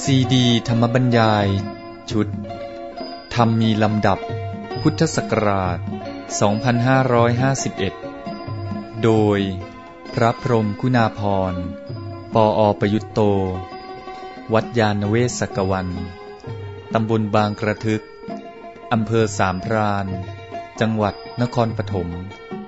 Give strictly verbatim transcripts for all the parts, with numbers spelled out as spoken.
ซีดีธรรมบรรยายชุดธรรมมีลำดับพุทธศักราชสองพันห้าร้อยห้าสิบเอ็ดโดยพระพรหมคุณาภรณ์ปอ.ประยุตโตวัดยานเวศกวันตำบลบางกระทึกอำเภอสามพรานจังหวัดนครปฐม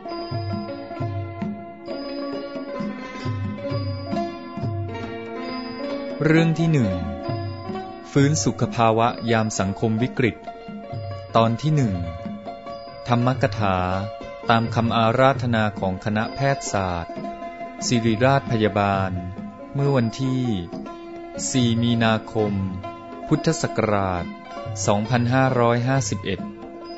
เรื่องที่หนึ่งฟื้นสุขภาวะยามสังคมวิกฤตตอนที่หนึ่งธรรมกถาตามคำอาราธนาของคณะแพทยศาสตร์ศิริราชพยาบาลเมื่อวันที่สี่มีนาคมพุทธศักราชสองพันห้าร้อยห้าสิบเอ็ด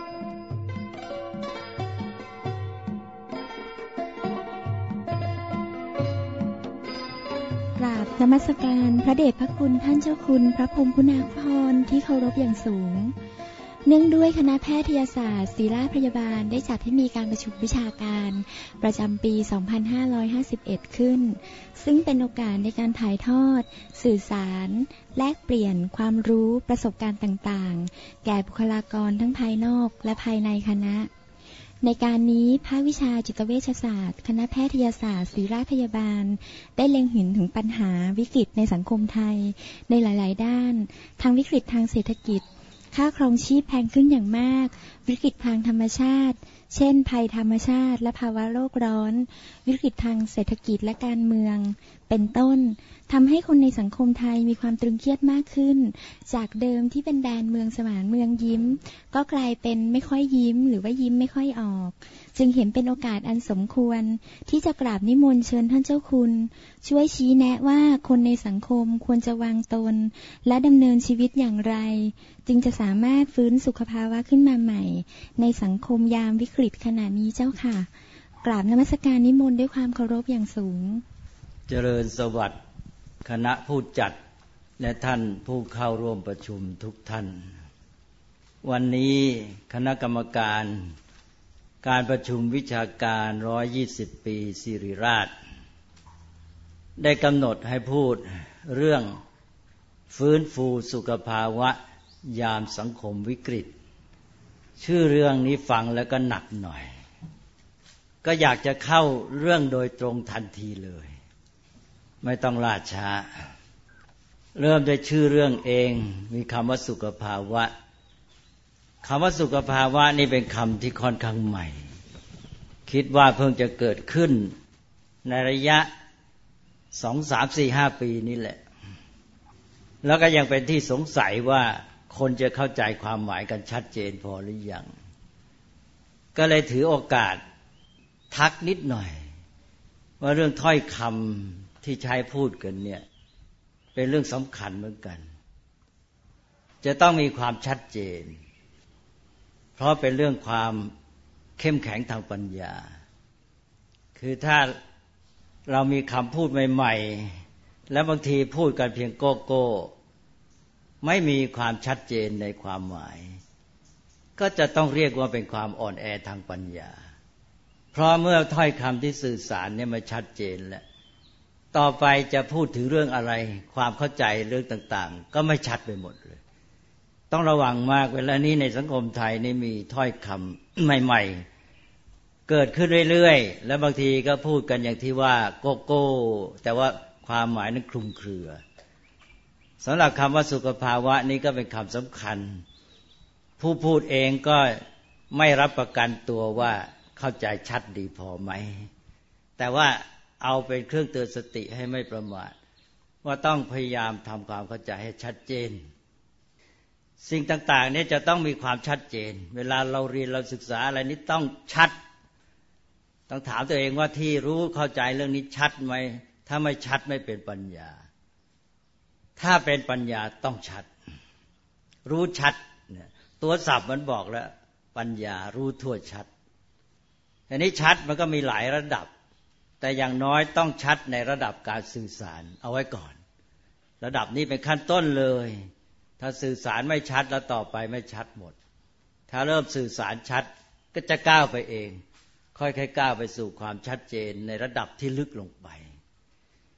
กราบนมัสการพระเดชพระคุณท่านเจ้าคุณพระพรหมคุณาภรณ์ที่เคารพอย่างสูงเนื่องด้วยคณะแพทยศาสตร์ศิริราชพยาบาลได้จัดให้มีการประชุมวิชาการประจำปีสองพันห้าร้อยห้าสิบเอ็ดขึ้นซึ่งเป็นโอกาสในการถ่ายทอดสื่อสารแลกเปลี่ยนความรู้ประสบการณ์ต่างๆแก่บุคลากรทั้งภายนอกและภายในคณะในการนี้ภาควิชาจิตเวชศาสตร์คณะแพทยศาสตร์ศิริราชพยาบาลได้เล็งเห็นถึงปัญหาวิกฤตในสังคมไทยในหลายๆด้านทั้งวิกฤตทางเศรษฐกิจค่าครองชีพแพงขึ้นอย่างมากวิกฤตทางธรรมชาติเช่นภัยธรรมชาติและภาวะโลกร้อนวิกฤตทางเศรษฐกิจและการเมืองเป็นต้นทำให้คนในสังคมไทยมีความตรึงเครียดมากขึ้นจากเดิมที่เป็นแดนเมืองสมานเมืองยิ้มก็กลายเป็นไม่ค่อยยิ้มหรือว่ายิ้มไม่ค่อยออกจึงเห็นเป็นโอกาสอันสมควรที่จะกราบนิมนต์เชิญท่านเจ้าคุณช่วยชี้แนะว่าคนในสังคมควรจะวางตนและดำเนินชีวิตอย่างไรจึงจะสามารถฟื้นสุขภาวะขึ้นมาใหม่ในสังคมยามวิกฤตขณะนี้เจ้าค่ะกราบนมัสการนิมนต์ด้วยความเคารพอย่างสูงเจริญสวัสดิ์คณะผู้จัดและท่านผู้เข้าร่วมประชุมทุกท่านวันนี้คณะกรรมการการประชุมวิชาการหนึ่งร้อยยี่สิบปีศิริราชได้กำหนดให้พูดเรื่องฟื้นฟูสุขภาวะยามสังคมวิกฤตชื่อเรื่องนี้ฟังแล้วก็หนักหน่อยก็อยากจะเข้าเรื่องโดยตรงทันทีเลยไม่ต้องล่าช้าเริ่มด้วยชื่อเรื่องเองมีคำว่าสุขภาวะคำว่าสุขภาวะนี่เป็นคำที่ค่อนข้างใหม่คิดว่าเพิ่งจะเกิดขึ้นในระยะสอง สาม สี่ ห้าปีนี้แหละแล้วก็ยังเป็นที่สงสัยว่าคนจะเข้าใจความหมายกันชัดเจนพอหรือยังก็เลยถือโอกาสทักนิดหน่อยว่าเรื่องถ้อยคำที่ใช้พูดกันเนี่ยเป็นเรื่องสำคัญเหมือนกันจะต้องมีความชัดเจนเพราะเป็นเรื่องความเข้มแข็งทางปัญญาคือถ้าเรามีคำพูดใหม่ๆแล้วบางทีพูดกันเพียงโก้โก้ไม่มีความชัดเจนในความหมายก็จะต้องเรียกว่าเป็นความอ่อนแอทางปัญญาเพราะเมื่อถ้อยคำที่สื่อสารเนี่ยมันชัดเจนแล้วต่อไปจะพูดถึงเรื่องอะไรความเข้าใจเรื่องต่างๆก็ไม่ชัดไปหมดเลยต้องระวังมากเวลานี้ในสังคมไทยนี่มีถ้อยคำใหม่ๆเกิดขึ้นเรื่อยๆแล้วบางทีก็พูดกันอย่างที่ว่าโกโก้แต่ว่าความหมายนั้นคลุมเครือสำหรับคำว่าสุขภาวะนี้ก็เป็นคำสำคัญผู้พูดเองก็ไม่รับประกันตัวว่าเข้าใจชัดดีพอไหมแต่ว่าเอาเป็นเครื่องเตือนสติให้ไม่ประมาทว่าต้องพยายามทำความเข้าใจให้ชัดเจนสิ่งต่างๆนี้จะต้องมีความชัดเจนเวลาเราเรียนเราศึกษาอะไรนี้ต้องชัดต้องถามตัวเองว่าที่รู้เข้าใจเรื่องนี้ชัดไหมถ้าไม่ชัดไม่เป็นปัญญาถ้าเป็นปัญญาต้องชัดรู้ชัดเนี่ยตัวศัพท์มันบอกแล้วปัญญารู้ทั่วชัดอันนี้ชัดมันก็มีหลายระดับแต่อย่างน้อยต้องชัดในระดับการสื่อสารเอาไว้ก่อนระดับนี้เป็นขั้นต้นเลยถ้าสื่อสารไม่ชัดแล้วต่อไปไม่ชัดหมดถ้าเริ่มสื่อสารชัดก็จะก้าวไปเองค่อยๆก้าวไปสู่ความชัดเจนในระดับที่ลึกลงไป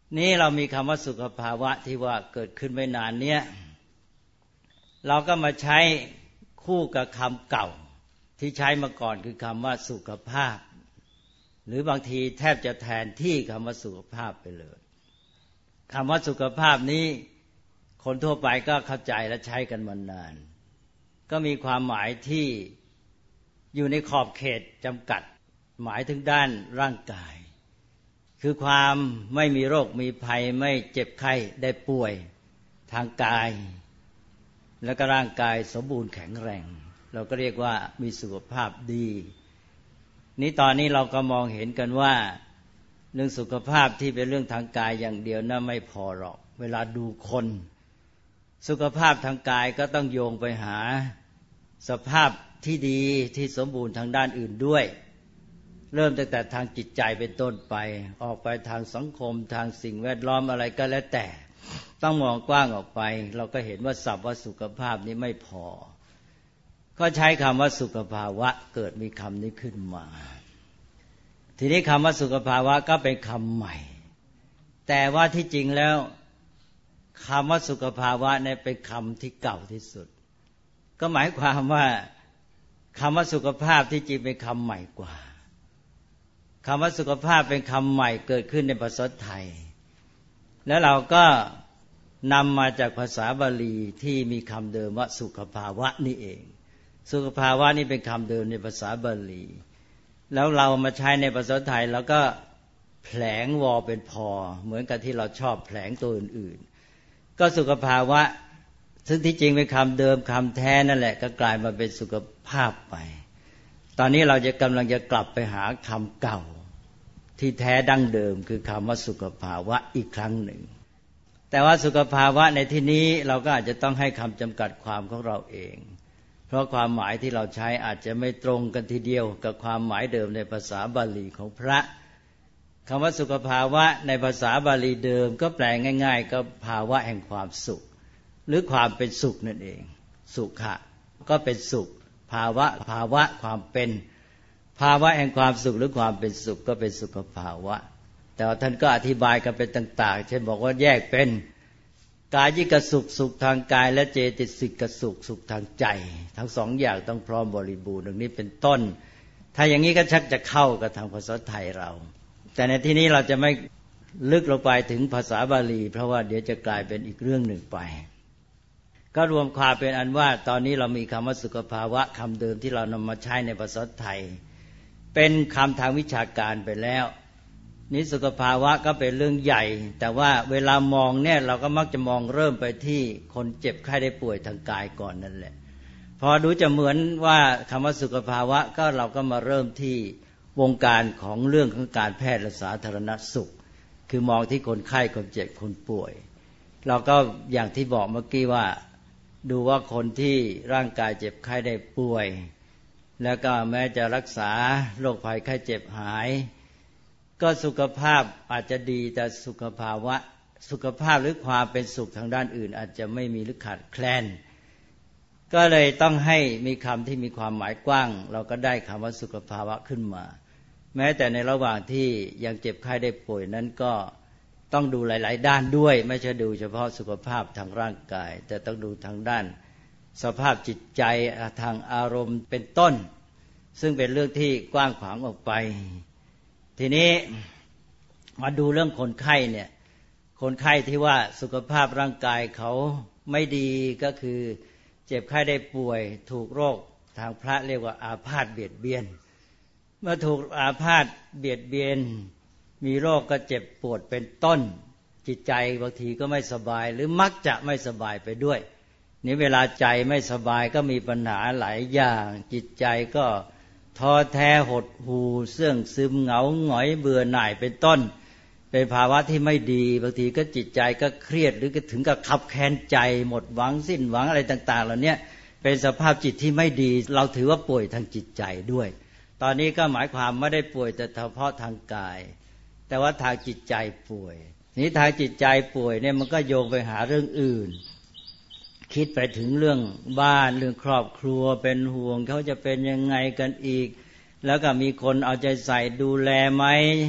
นี่เรามีคำว่าสุขภาวะที่ว่าเกิดขึ้นไม่นานเนี้ยเราก็มาใช้คู่กับคำเก่าที่ใช้มาก่อนคือคำว่าสุขภาพหรือบางทีแทบจะแทนที่คำว่าสุขภาพไปเลยคำว่าสุขภาพนี้คนทั่วไปก็เข้าใจและใช้กันมานานก็มีความหมายที่อยู่ในขอบเขตจำกัดหมายถึงด้านร่างกายคือความไม่มีโรคมีภัยไม่เจ็บไข้ได้ป่วยทางกายแล้วก็ร่างกายสมบูรณ์แข็งแรงเราก็เรียกว่ามีสุขภาพดีนี้ตอนนี้เราก็มองเห็นกันว่าเรื่องสุขภาพที่เป็นเรื่องทางกายอย่างเดียวน่ะไม่พอหรอกเวลาดูคนสุขภาพทางกายก็ต้องโยงไปหาสภาพที่ดีที่สมบูรณ์ทางด้านอื่นด้วยเริ่มตั้งแต่ทางจิตใจเป็นต้นไปออกไปทางสังคมทางสิ่งแวดล้อมอะไรก็แล้วแต่ต้องมองกว้างออกไปเราก็เห็นว่าศัพท์ว่าสุขภาพนี้ไม่พอก็ใช้คำว่าสุขภาวะเกิดมีคำนี้ขึ้นมาทีนี้คำว่าสุขภาวะก็เป็นคำใหม่แต่ว่าที่จริงแล้วคำว่าสุขภาวะเนี่ยเป็นคำที่เก่าที่สุดก็หมายความว่าคำว่าสุขภาพที่จริงเป็นคำใหม่กว่าคำว่าสุขภาพเป็นคำใหม่เกิดขึ้นในภาษาไทยแล้วเราก็นำมาจากภาษาบาลีที่มีคำเดิมว่าสุขภาวะนี่เองสุขภาวะนี่เป็นคำเดิมในภาษาบาลีแล้วเรามาใช้ในภาษาไทยแล้วก็แผลงวอเป็นพอเหมือนกับที่เราชอบแผลงตัวอื่นๆก็สุขภาวะซึ่งที่จริงเป็นคำเดิมคำแท้นั่นแหละก็กลายมาเป็นสุขภาพไปตอนนี้เราจะกำลังจะกลับไปหาคำเก่าที่แท้ดั้งเดิมคือคำว่าสุขภาวะอีกครั้งหนึ่งแต่ว่าสุขภาวะในที่นี้เราก็อาจจะต้องให้คำจำกัดความของเราเองเพราะความหมายที่เราใช้อาจจะไม่ตรงกันทีเดียวกับความหมายเดิมในภาษาบาลีของพระคำว่าสุขภาวะในภาษาบาลีเดิมก็แปลง่ายๆก็ภาวะแห่งความสุขหรือความเป็นสุขนั่นเองสุขะก็เป็นสุขภาวะภาวะความเป็นภาวะแห่งความสุขหรือความเป็นสุขก็เป็นสุขภาวะแต่ว่าท่านก็อธิบายกันเป็นต่างๆเช่นบอกว่าแยกเป็นกายิกสุขสุขทางกายและเจตสิกสุขสุขทางใจทั้งสองอย่างต้องพร้อมบริบูรณ์ดังนี้เป็นต้นถ้าอย่างนี้ก็ชักจะเข้ากับทางภาษาไทยเราแต่ในที่นี้เราจะไม่ลึกลงไปถึงภาษาบาลีเพราะว่าเดี๋ยวจะกลายเป็นอีกเรื่องหนึ่งไปก็รวมความเป็นอันว่าตอนนี้เรามีคำว่าสุขภาวะคำเดิมที่เรานำมาใช้ในภาษาไทยเป็นคำทางวิชาการไปแล้วนี้สุขภาวะก็เป็นเรื่องใหญ่แต่ว่าเวลามองเนี่ยเราก็มักจะมองเริ่มไปที่คนเจ็บไข้ได้ป่วยทางกายก่อนนั่นแหละพอดูจะเหมือนว่าคำว่าสุขภาวะก็เราก็มาเริ่มที่วงการของเรื่องของการแพทย์และสาธารณสุขคือมองที่คนไข้คนเจ็บคนป่วยเราก็อย่างที่บอกเมื่อกี้ว่าดูว่าคนที่ร่างกายเจ็บไข้ได้ป่วยแล้วก็แม้จะรักษาโรคภัยไข้เจ็บหายก็สุขภาพอาจจะดีแต่สุขภาวะสุขภาพหรือความเป็นสุขทางด้านอื่นอาจจะไม่มีหรือขาดแคลนก็เลยต้องให้มีคำที่มีความหมายกว้างเราก็ได้คำว่าสุขภาวะขึ้นมาแม้แต่ในระหว่างที่ยังเจ็บไข้ได้ป่วยนั้นก็ต้องดูหลายๆด้านด้วยไม่ใช่ดูเฉพาะสุขภาพทางร่างกายแต่ต้องดูทางด้านสภาพจิตใจทางอารมณ์เป็นต้นซึ่งเป็นเรื่องที่กว้างขวางออกไปทีนี้มาดูเรื่องคนไข้เนี่ยคนไข้ที่ว่าสุขภาพร่างกายเขาไม่ดีก็คือเจ็บไข้ได้ป่วยถูกโรคทางพระเรียกว่าอาพาธเบียดเบียนเมื่อถูกอาพาธเบียดเบียนมีโรคก็เจ็บปวดเป็นต้นจิตใจบางทีก็ไม่สบายหรือมักจะไม่สบายไปด้วยนี่เวลาใจไม่สบายก็มีปัญหาหลายอย่างจิตใจก็ท้อแท้หดหู่เสื่องซึมเหงาหงอยเบื่อหน่ายเป็นต้นเป็นภาวะที่ไม่ดีบางทีก็จิตใจก็เครียดหรือก็ถึงกับขับแค้นใจหมดหวังสิ้นหวังอะไรต่างๆเหล่านี้เป็นสภาพจิตที่ไม่ดีเราถือว่าป่วยทางจิตใจด้วยตอนนี้ก็หมายความไม่ได้ป่วยแต่เฉพาะทางกายแต่ว่าทางจิตใจป่วยนี้ทางจิตใจป่วยเนี่ยมันก็โยงไปหาเรื่องอื่นคิดไปถึงเรื่องบ้านเรื่องครอบครัวเป็นห่วงเขาจะเป็นยังไงกันอีกแล้วก็มีคนเอาใจใส่ดูแลไหม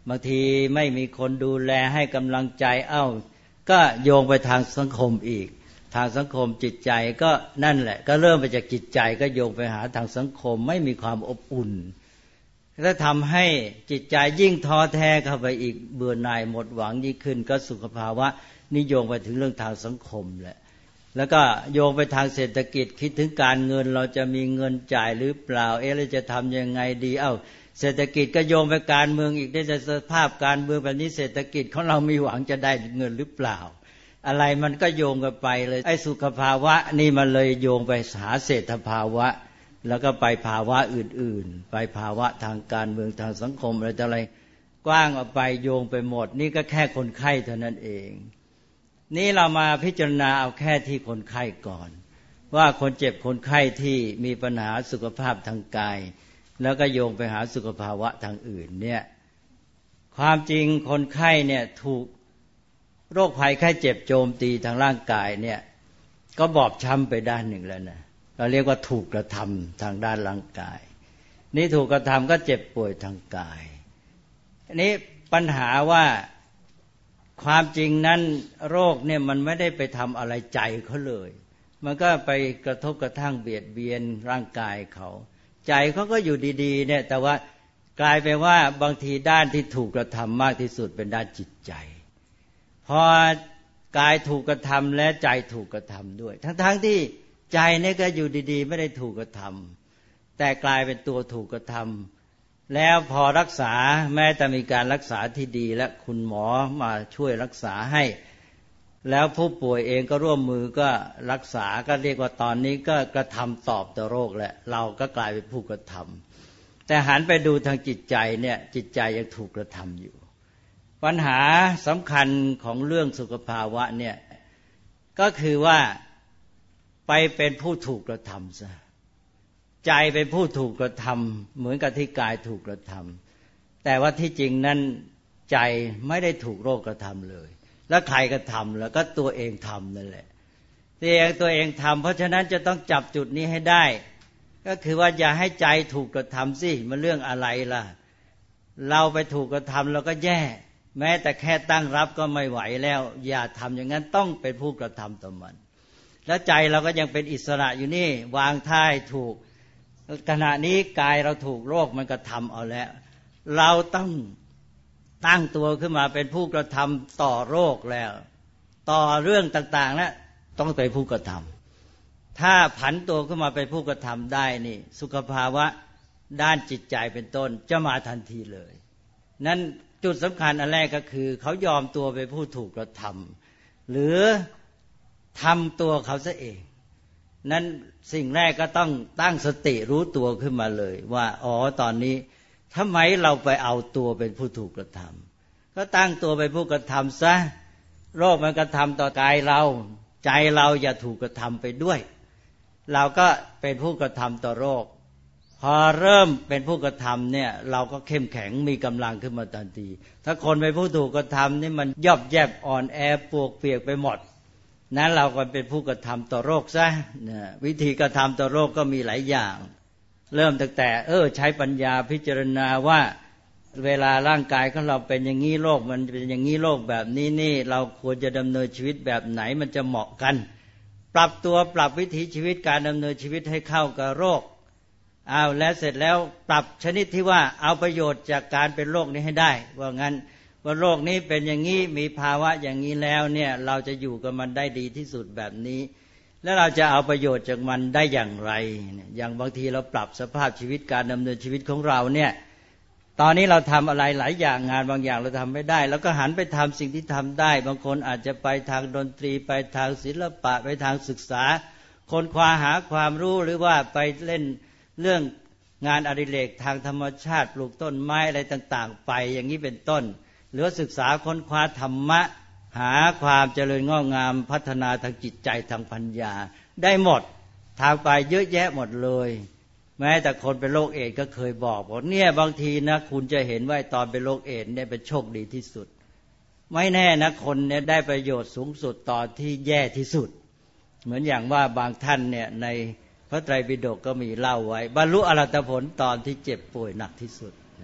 บางทีไม่มีคนดูแลให้กำลังใจเอ้าก็โยงไปทางสังคมอีกทางสังคมจิตใจก็นั่นแหละก็เริ่มไปจากจิตใจก็โยงไปหาทางสังคมไม่มีความอบอุ่นแล้วทำให้จิตใจยิ่งท้อแท้เข้าไปอีกเบื่อหน่ายหมดหวังยิ่งขึ้นก็สุขภาวะนิยมไปถึงเรื่องทางสังคมแหละแล้วก็โยงไปทางเศรษฐกิจคิดถึงการเงินเราจะมีเงินจ่ายหรือเปล่าเอ๊ะเราจะทำยังไงดีเอ้าเศรษฐกิจก็โยงไปการเมืองอีกได้จะสภาพการเมืองแบบนี้เศรษฐกิจของเรามีหวังจะได้เงินหรือเปล่าอะไรมันก็โยงกันไปเลยไอ้สุขภาวะนี่มันเลยโยงไปหาเศรษฐภาวะแล้วก็ไปภาวะอื่นๆไปภาวะทางการเมืองทางสังคมอะไรต่ออะไรกว้างออกไปโยงไปหมดนี่ก็แค่คนไข้เท่านั้นเองนี่เรามาพิจารณาเอาแค่ที่คนไข้ก่อนว่าคนเจ็บคนไข้ที่มีปัญหาสุขภาพทางกายแล้วก็โยงไปหาสุขภาวะทางอื่นเนี่ยความจริงคนไข้เนี่ยถูกโรคภัยไข้เจ็บโจมตีทางร่างกายเนี่ยก็บอบช้ำไปด้านหนึ่งแล้วนะเราเรียกว่าถูกกระทำทางด้านร่างกายนี่ถูกกระทำก็เจ็บป่วยทางกายอันนี้ปัญหาว่าความจริงนั้นโรคเนี่ยมันไม่ได้ไปทำอะไรใจเขาเลยมันก็ไปกระทบกระทั่งเบียดเบียนร่างกายเขาใจเขาก็อยู่ดีๆเนี่ยแต่ว่ากลายเป็นว่าบางทีด้านที่ถูกกระทำมากที่สุดเป็นด้านจิตใจพอกายถูกกระทำและใจถูกกระทำด้วยทั้งๆที่ใจเนี่ยก็อยู่ดีๆไม่ได้ถูกกระทำแต่กลายเป็นตัวถูกกระทำแล้วพอรักษาแม้แต่มีการรักษาที่ดีและคุณหมอมาช่วยรักษาให้แล้วผู้ป่วยเองก็ร่วมมือก็รักษาก็เรียกว่าตอนนี้ก็กระทำตอบต่อโรคแหละเราก็กลายเป็นผู้กระทำแต่หันไปดูทางจิตใจเนี่ยจิตใจยังถูกกระทำอยู่ปัญหาสำคัญของเรื่องสุขภาวะเนี่ยก็คือว่าไปเป็นผู้ถูกกระทำซะใจเป็นผู้ถูกกระทำเหมือนกับที่กายถูกกระทำแต่ว่าที่จริงนั้นใจไม่ได้ถูกโรคกระทำเลยแล้วใครกระทำแล้วก็ตัวเองทำนั่นแหละตัวเองตัวเองทำเพราะฉะนั้นจะต้องจับจุดนี้ให้ได้ก็คือว่าอย่าให้ใจถูกกระทำสิมันเรื่องอะไรล่ะเราไปถูกกระทำเราก็แย่แม้แต่แค่ตั้งรับก็ไม่ไหวแล้วอย่าทำอย่างนั้นต้องเป็นผู้กระทำต่อมันแล้วใจเราก็ยังเป็นอิสระอยู่นี่วางท่าถูกขณะนี้กายเราถูกโรคมันกระทำเอาแล้วเราต้องตั้งตัวขึ้นมาเป็นผู้กระทำต่อโรคแล้วต่อเรื่องต่างๆแล้วต้องเป็นผู้กระทำถ้าผันตัวขึ้นมาเป็นผู้กระทำได้นี่สุขภาวะด้านจิตใจเป็นต้นจะมาทันทีเลยนั้นจุดสำคัญอันแรกก็คือเขายอมตัวเป็นผู้ถูกกระทำหรือทำตัวเขาซะเองนั้นสิ่งแรกก็ต้องตั้งสติรู้ตัวขึ้นมาเลยว่าอ๋อตอนนี้ทำไมเราไปเอาตัวเป็นผู้ถูกกระทำก็ตั้งตัวเป็นผู้กระทำซะโรคมันกระทำต่อกายเราใจเราอย่าถูกกระทำไปด้วยเราก็เป็นผู้กระทำต่อโรคพอเริ่มเป็นผู้กระทำเนี่ยเราก็เข้มแข็งมีกำลังขึ้นมาทันทีถ้าคนเป็นผู้ถูกกระทำนี่มันย่อแยบอ่อนแอปวกเปียกไปหมดนั้นเราก็เป็นผู้กระทำต่อโรคซะนะวิธีกระทำต่อโรคก็มีหลายอย่างเริ่มตั้งแต่เออใช้ปัญญาพิจารณาว่าเวลาร่างกายของเราเป็นอย่างนี้โรคมันเป็นอย่างนี้โรคแบบนี้นี่เราควรจะดำเนินชีวิตแบบไหนมันจะเหมาะกันปรับตัวปรับวิถีชีวิตการดำเนินชีวิตให้เข้ากับโรคเอาแล้วเสร็จแล้วปรับชนิดที่ว่าเอาประโยชน์จากการเป็นโรคนี้ให้ได้ว่างั้นว่าโรคนี้เป็นอย่างนี้มีภาวะอย่างนี้แล้วเนี่ยเราจะอยู่กับมันได้ดีที่สุดแบบนี้แล้วเราจะเอาประโยชน์จากมันได้อย่างไรอย่างบางทีเราปรับสภาพชีวิตการดำเนินชีวิตของเราเนี่ยตอนนี้เราทำอะไรหลายอย่างงานบางอย่างเราทำไม่ได้แล้วก็หันไปทำสิ่งที่ทำได้บางคนอาจจะไปทางดนตรีไปทางศิลปะไปทางศึกษาค้นคว้าหาความรู้หรือว่าไปเล่นเรื่องงานอดิเรกทางธรรมชาติปลูกต้นไม้อะไรต่างๆไปอย่างนี้เป็นต้นหรือศึกษาค้นคว้าธรรมะหาความเจริญงอกงามพัฒนาทางจิตใจทางปัญญาได้หมดทางไปเยอะแยะหมดเลยแม้แต่คนเป็นโรคเอดส์ก็เคยบอกบอกเนี่ยบางทีนะคุณจะเห็นว่าตอนเป็นโรคเอดส์เนี่ยเป็นโชคดีที่สุดไม่แน่นะคนเนี่ยได้ประโยชน์สูงสุดตอนที่แย่ที่สุดเหมือนอย่างว่าบางท่านเนี่ยในพระไตรปิฎกก็มีเล่าไว้บรรลุอรหัตผลตอนที่เจ็บป่วยหนักที่สุด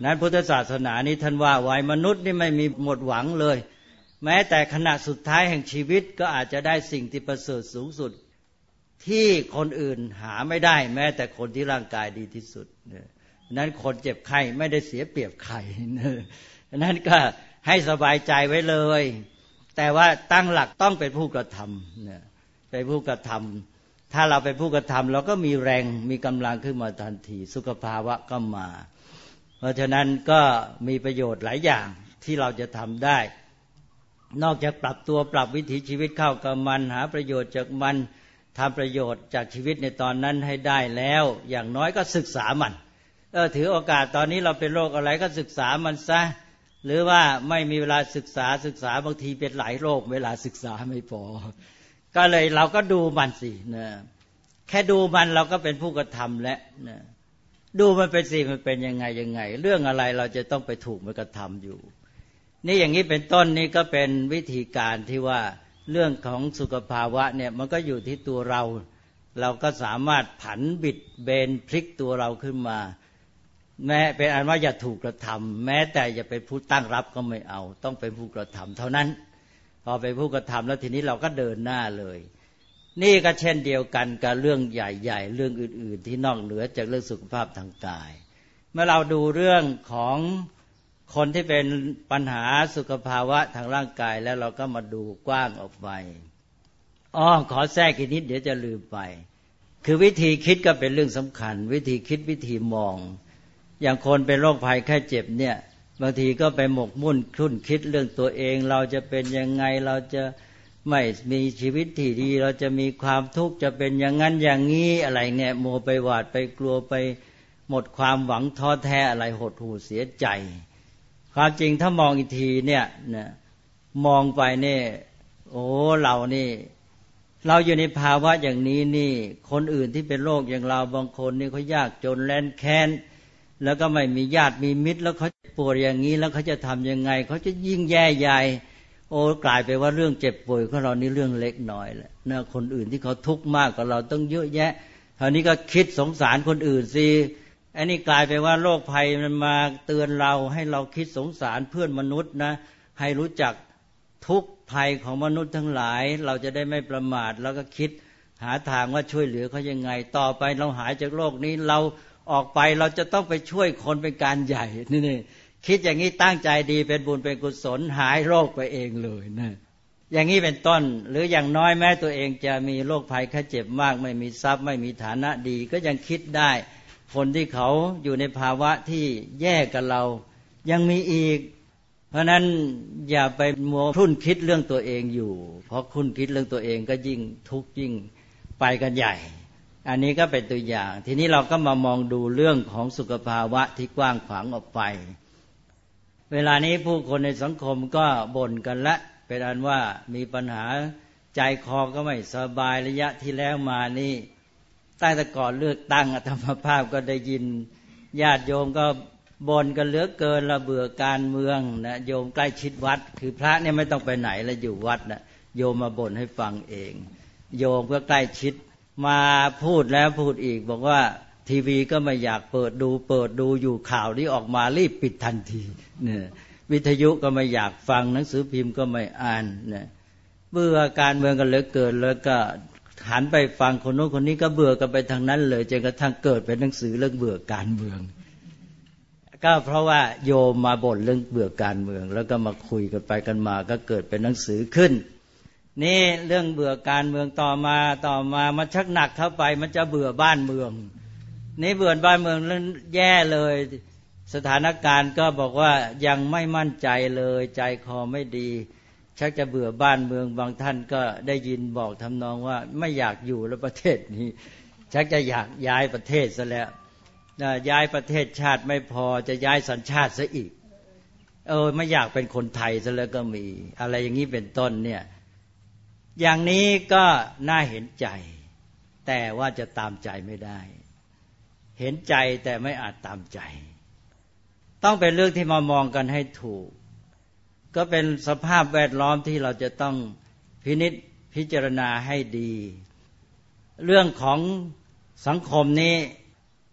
นั้นพุทธศาสนานี้ท่านว่าไว้มนุษย์นี่ไม่มีหมดหวังเลยแม้แต่ขณะสุดท้ายแห่งชีวิตก็อาจจะได้สิ่งที่ประเสริฐสูงสุดที่คนอื่นหาไม่ได้แม้แต่คนที่ร่างกายดีที่สุดนั้นคนเจ็บไข้ไม่ได้เสียเปรียบใครนั้นก็ให้สบายใจไว้เลยแต่ว่าตั้งหลักต้องเป็นผู้กระทำเป็นผู้กระทำถ้าเราเป็นผู้กระทำเราก็มีแรงมีกำลังขึ้นมาทันทีสุขภาวะก็มาเพราะฉะนั้นก็มีประโยชน์หลายอย่างที่เราจะทำได้นอกจากปรับตัวปรับวิถีชีวิตเข้ากับมันหาประโยชน์จากมันทำประโยชน์จากชีวิตในตอนนั้นให้ได้แล้วอย่างน้อยก็ศึกษามันเออถือโอกาสตอนนี้เราเป็นโรคอะไรก็ศึกษามันซะหรือว่าไม่มีเวลาศึกษาศึกษาบางทีเป็นหลายโรคเวลาศึกษาไม่พอก็เลยเราก็ดูมันสินะแค่ดูมันเราก็เป็นผู้กระทำแล้วนะดูมันเป็นสิมันเป็นยังไงยังไงเรื่องอะไรเราจะต้องไปถูกมันกระทำอยู่นี่อย่างนี้เป็นต้นนี่ก็เป็นวิธีการที่ว่าเรื่องของสุขภาวะเนี่ยมันก็อยู่ที่ตัวเราเราก็สามารถผันบิดเบนพลิกตัวเราขึ้นมาแม้เป็นอันว่าอย่าถูกกระทำแม้แต่อย่าเป็นผู้ตั้งรับก็ไม่เอาต้องเป็นผู้กระทำเท่านั้นพอเป็นผู้กระทำแล้วทีนี้เราก็เดินหน้าเลยนี่ก็เช่นเดียวกันกับเรื่องใหญ่ๆเรื่องอื่นๆที่นอกเหนือจากเรื่องสุขภาพทางกายเมื่อเราดูเรื่องของคนที่เป็นปัญหาสุขภาวะทางร่างกายแล้วเราก็มาดูกว้างออกไปอ้อขอแทรกอีกนิดเดี๋ยวจะลืมไปคือวิธีคิดก็เป็นเรื่องสำคัญวิธีคิดวิธีมองอย่างคนเป็นโรคภัยไข้เจ็บเนี่ยบางทีก็ไปหมกมุ่นคลุ่นคิดเรื่องตัวเองเราจะเป็นยังไงเราจะไม่มีชีวิตที่ดีเราจะมีความทุกข์จะเป็นอย่างนั้นอย่างนี้อะไรเนี่ยโมไปหวาดไปกลัวไปหมดความหวังท้อแท้อะไรหดหู่เสียใจความจริงถ้ามองอีกทีเนี่ยนะมองไปเนี่ยโอ้เรานี่เราอยู่ในภาวะอย่างนี้นี่คนอื่นที่เป็นโรคอย่างเราบางคนนี่เขายากจนแร้นแค้นแล้วก็ไม่มีญาติมีมิตรแล้วเขาป่วยอย่างนี้แล้วเขาจะทำยังไงเขาจะยิ่งแย่ใหญ่โอ้กลายไปว่าเรื่องเจ็บป่วยของเรานี่เรื่องเล็กน้อยแหละนะคนอื่นที่เขาทุกข์มากกว่าเราต้องเยอะแยะคราวนี้ก็คิดสงสารคนอื่นสิอันนี้กลายไปว่าโรคภัยมันมาเตือนเราให้เราคิดสงสารเพื่อนมนุษย์นะให้รู้จักทุกข์ภัยของมนุษย์ทั้งหลายเราจะได้ไม่ประมาทแล้วก็คิดหาทางว่าช่วยเหลือเขายังไงต่อไปเราหายจากโรคนี้เราออกไปเราจะต้องไปช่วยคนเป็นการใหญ่นี่นี่คิดอย่างนี้ตั้งใจดีเป็นบุญเป็นกุศลหายโรคไปเองเลยนะอย่างนี้เป็นต้นหรืออย่างน้อยแม้ตัวเองจะมีโรคภัยไข้เจ็บมากไม่มีทรัพย์ไม่มีฐานะดีก็ยังคิดได้คนที่เขาอยู่ในภาวะที่แย่กับเรายังมีอีกเพราะนั้นอย่าไปมัวคลุ่นคิดเรื่องตัวเองอยู่เพราะคลุ่นคิดเรื่องตัวเองก็ยิ่งทุกข์ยิ่งไปกันใหญ่อันนี้ก็เป็นตัวอย่างทีนี้เราก็มามองดูเรื่องของสุขภาวะที่กว้างขวางออกไปเวลานี้ผู้คนในสังคมก็บ่นกันละเป็นอันว่ามีปัญหาใจคอก็ไม่สบายระยะที่แล้วมานี่ตั้งแต่ก่อนเลือกตั้งธรรมภาพก็ได้ยินญาติโยมก็บ่นกันเหลือเกินระเบื่อการเมืองนะโยมใกล้ชิดวัดคือพระเนี่ยไม่ต้องไปไหนแล้วอยู่วัดนะโยมมาบ่นให้ฟังเองโยมก็ใกล้ชิดมาพูดแล้วพูดอีกบอกว่าทีวีก็ไม่อยากเปิดดูเปิดดูอยู่ข่าวนี้ออกมารีบปิดทันทีเนี่ยวิทยุก็ไม่อยากฟังหนังสือพิมพ์ก็ไม่อ่านเนี่ยเบื่อการเมืองกันเหลือเกินแล้วก็หันไปฟังคนโน้นคนนี้ก็เบื่อกันไปทางนั้นเลยจนกระทั่งเกิดเป็นหนังสือเรื่องเบื่อการเมืองก็เพราะว่าโยมมาบ่นเรื่องเบื่อการเมืองแล้วก็มาคุยกันไปกันมาก็เกิดเป็นหนังสือขึ้นนี่เรื่องเบื่อการเมืองต่อมาต่อมามันชักหนักเข้าไปมันจะเบื่อบ้านเมืองนี่เบื่อบ้านเมืองแล้วแย่เลยสถานการณ์ก็บอกว่ายังไม่มั่นใจเลยใจคอไม่ดีชักจะเบื่อบ้านเมืองบางท่านก็ได้ยินบอกทำนองว่าไม่อยากอยู่แล้วประเทศนี้ชักจะอยากย้ายประเทศซะแล้วย้ายประเทศชาติไม่พอจะย้ายสัญชาติซะอีกเออไม่อยากเป็นคนไทยซะแล้วก็มีอะไรอย่างนี้เป็นต้นเนี่ยอย่างนี้ก็น่าเห็นใจแต่ว่าจะตามใจไม่ได้เห็นใจแต่ไม่อาจตามใจต้องเป็นเรื่องที่มามองกันให้ถูกก็เป็นสภาพแวดล้อมที่เราจะต้องพินิจพิจารณาให้ดีเรื่องของสังคมนี้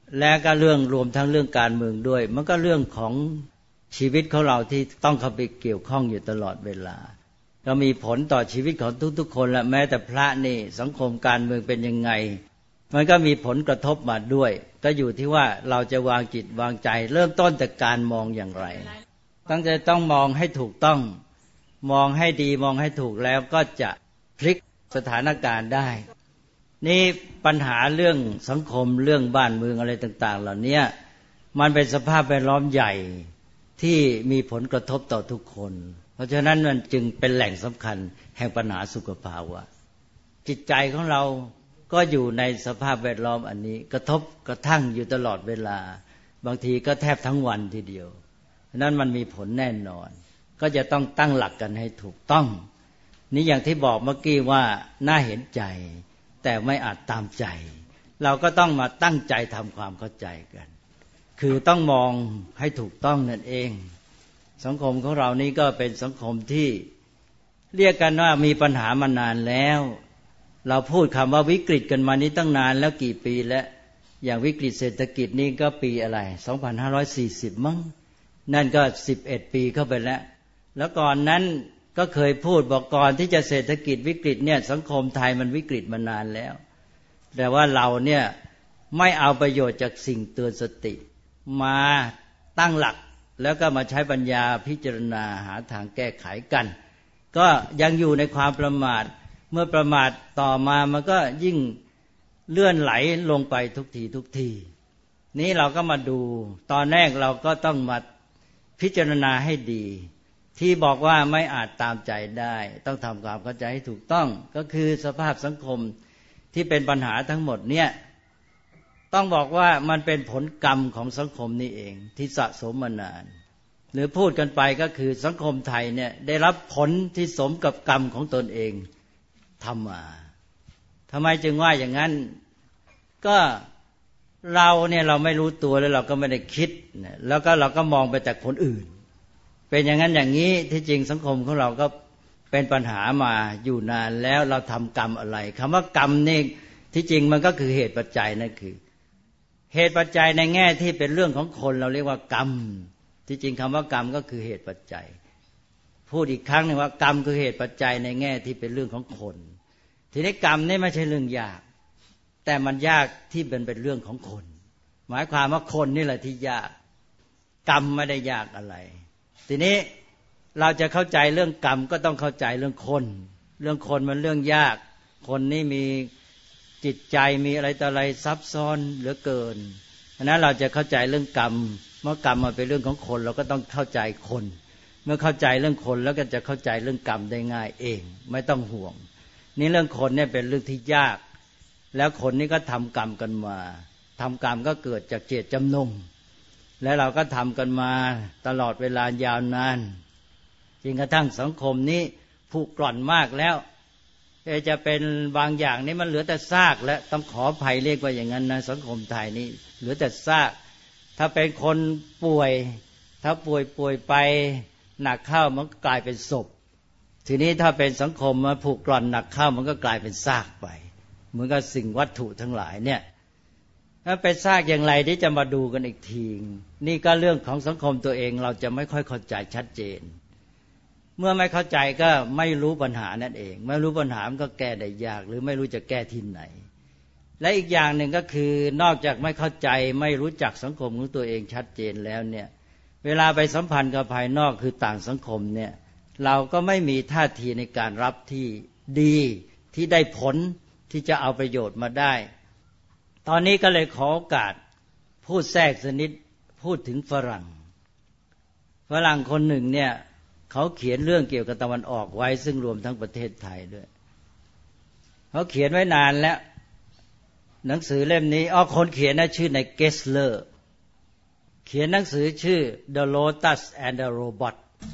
และก็เรื่องรวมทั้งเรื่องการเมืองด้วยมันก็เรื่องของชีวิตของเราที่ต้องเข้าไปเกี่ยวข้องอยู่ตลอดเวลาก็มีผลต่อชีวิตของทุกๆคนและแม้แต่พระนี่สังคมการเมืองเป็นยังไงมันก็มีผลกระทบมาด้วยก็อยู่ที่ว่าเราจะวางจิตวางใจเริ่มต้นจากการมองอย่างไรตั้งใจต้องมองให้ถูกต้องมองให้ดีมองให้ถูกแล้วก็จะพลิกสถานการณ์ได้นี่ปัญหาเรื่องสังคมเรื่องบ้านเมืองอะไรต่างๆเหล่านี้มันเป็นสภาพแวดล้อมใหญ่ที่มีผลกระทบต่อทุกคนเพราะฉะนั้นมันจึงเป็นแหล่งสำคัญแห่งปัญหาสุขภาวะจิตใจของเราก็อยู่ในสภาพแวดล้อมอันนี้กระทบกระทั่งอยู่ตลอดเวลาบางทีก็แทบทั้งวันทีเดียวนั้นมันมีผลแน่นอนก็จะต้องตั้งหลักกันให้ถูกต้องนี่อย่างที่บอกเมื่อกี้ว่าน่าเห็นใจแต่ไม่อาจตามใจเราก็ต้องมาตั้งใจทำความเข้าใจกันคือต้องมองให้ถูกต้องนั่นเองสังคมของเรานี่ก็เป็นสังคมที่เรียกกันว่ามีปัญหามานานแล้วเราพูดคำว่าวิกฤตกันมานี้ตั้งนานแล้วกี่ปีแล้วอย่างวิกฤตเศรษฐกิจนี่ก็ปีอะไรสองพันห้าร้อยสี่สิบมั้งนั่นก็สิบเอ็ดปีเข้าไปแล้วแล้วก่อนนั้นก็เคยพูดบอกก่อนที่จะเศรษฐกิจวิกฤตเนี่ยสังคมไทยมันวิกฤตมานานแล้วแต่ว่าเราเนี่ยไม่เอาประโยชน์จากสิ่งเตือนสติมาตั้งหลักแล้วก็มาใช้ปัญญาพิจารณาหาทางแก้ไขกันก็ยังอยู่ในความประมาทเมื่อประมาทต่อมามันก็ยิ่งเลื่อนไหลลงไปทุกทีทุกทีนี้เราก็มาดูตอนแรกเราก็ต้องมาพิจารณาให้ดีที่บอกว่าไม่อาจตามใจได้ต้องทำความเข้าใจให้ถูกต้องก็คือสภาพสังคมที่เป็นปัญหาทั้งหมดเนี่ยต้องบอกว่ามันเป็นผลกรรมของสังคมนี่เองที่สะสมมานานหรือพูดกันไปก็คือสังคมไทยเนี่ยได้รับผลที่สมกับกรรมของตนเองทำมาทำไมจึงว่าอย่างนั้นก็เราเนี่ยเราไม่รู้ตัวแล้วเราก็ไม่ได้คิดแล้วก็เราก็มองไปจากคนอื่นเป็นอย่างนั้นอย่างนี้ที่จริงสังคมของเราก็เป็นปัญหามาอยู่นานแล้วเราทำกรรมอะไรคำว่ากรรมนี่ที่จริงมันก็คือเหตุปัจจัยนั่นคือเหตุปัจจัยในแง่ที่เป็นเรื่องของคนเราเรียกว่ากรรมที่จริงคำว่ากรรมก็คือเหตุปัจจัยพูดอีกครั้งนึงว่ากรรมคือเหตุปัจจัยในแง่ที่เป็นเรื่องของคนทีนี้กรรมนี่ไม่ใช่เรื่องยากแต่มันยากที่เป็นเป็นเรื่องของคนหมายความว่าคนนี่แหละที่ยากกรรมไม่ได้ยากอะไรทีนี้เราจะเข้าใจเรื่องกรรมก็ต้องเข้าใจเรื่องคนเรื่องคนมันเรื่องยากคนนี่มีจิตใจมีอะไรต่ออะไรซับซ้อนเหลือเกินฉะนั้นเราจะเข้าใจเรื่องกรรมเมื่อกรรมมันเป็นเรื่องของคนเราก็ต้องเข้าใจคนเมื่อเข้าใจเรื่องคนแล้วก็จะเข้าใจเรื่องกรรมได้ง่ายเองไม่ต้องห่วงนี่เรื่องคนเนี่ยเป็นเรื่องที่ยากแล้วคนนี่ก็ทำกรรมกันมาทำกรรมก็เกิดจากเจตจำนงและเราก็ทำกันมาตลอดเวลายาวนานจนกระทั่งสังคมนี้ผุกร่อนมากแล้วจะเป็นบางอย่างนี่มันเหลือแต่ซากและต้องขออภัยเรียกว่าอย่างนั้นนะสังคมไทยนี่เหลือแต่ซากถ้าเป็นคนป่วยถ้าป่วยป่วยไปหนักเข้ามันก็กลายเป็นศพทีนี้ถ้าเป็นสังคมมาผุกร่อนหนักเข้ามันก็กลายเป็นซากไปเหมือนกับสิ่งวัตถุทั้งหลายเนี่ยถ้าเป็นซากอย่างไรที่จะมาดูกันอีกทีนี่ก็เรื่องของสังคมตัวเองเราจะไม่ค่อยเข้าใจชัดเจนเมื่อไม่เข้าใจก็ไม่รู้ปัญหานั่นเองไม่รู้ปัญหามันก็แก้ได้ยากหรือไม่รู้จะแก้ที่ไหนและอีกอย่างหนึ่งก็คือนอกจากไม่เข้าใจไม่รู้จักสังคมของตัวเองชัดเจนแล้วเนี่ยเวลาไปสัมพันธ์กับภายนอกคือต่างสังคมเนี่ยเราก็ไม่มีท่าทีในการรับที่ดีที่ได้ผลที่จะเอาประโยชน์มาได้ตอนนี้ก็เลยขอโอกาสพูดแทรกสักนิดพูดถึงฝรั่งฝรั่งคนหนึ่งเนี่ยเขาเขียนเรื่องเกี่ยวกับตะวันออกไว้ซึ่งรวมทั้งประเทศไทยด้วยเขาเขียนไว้นานแล้วหนังสือเล่มนี้อ๋อคนเขียนนะชื่อในเกสเลอร์เขียนหนังสือชื่อ The Lotus and the Robot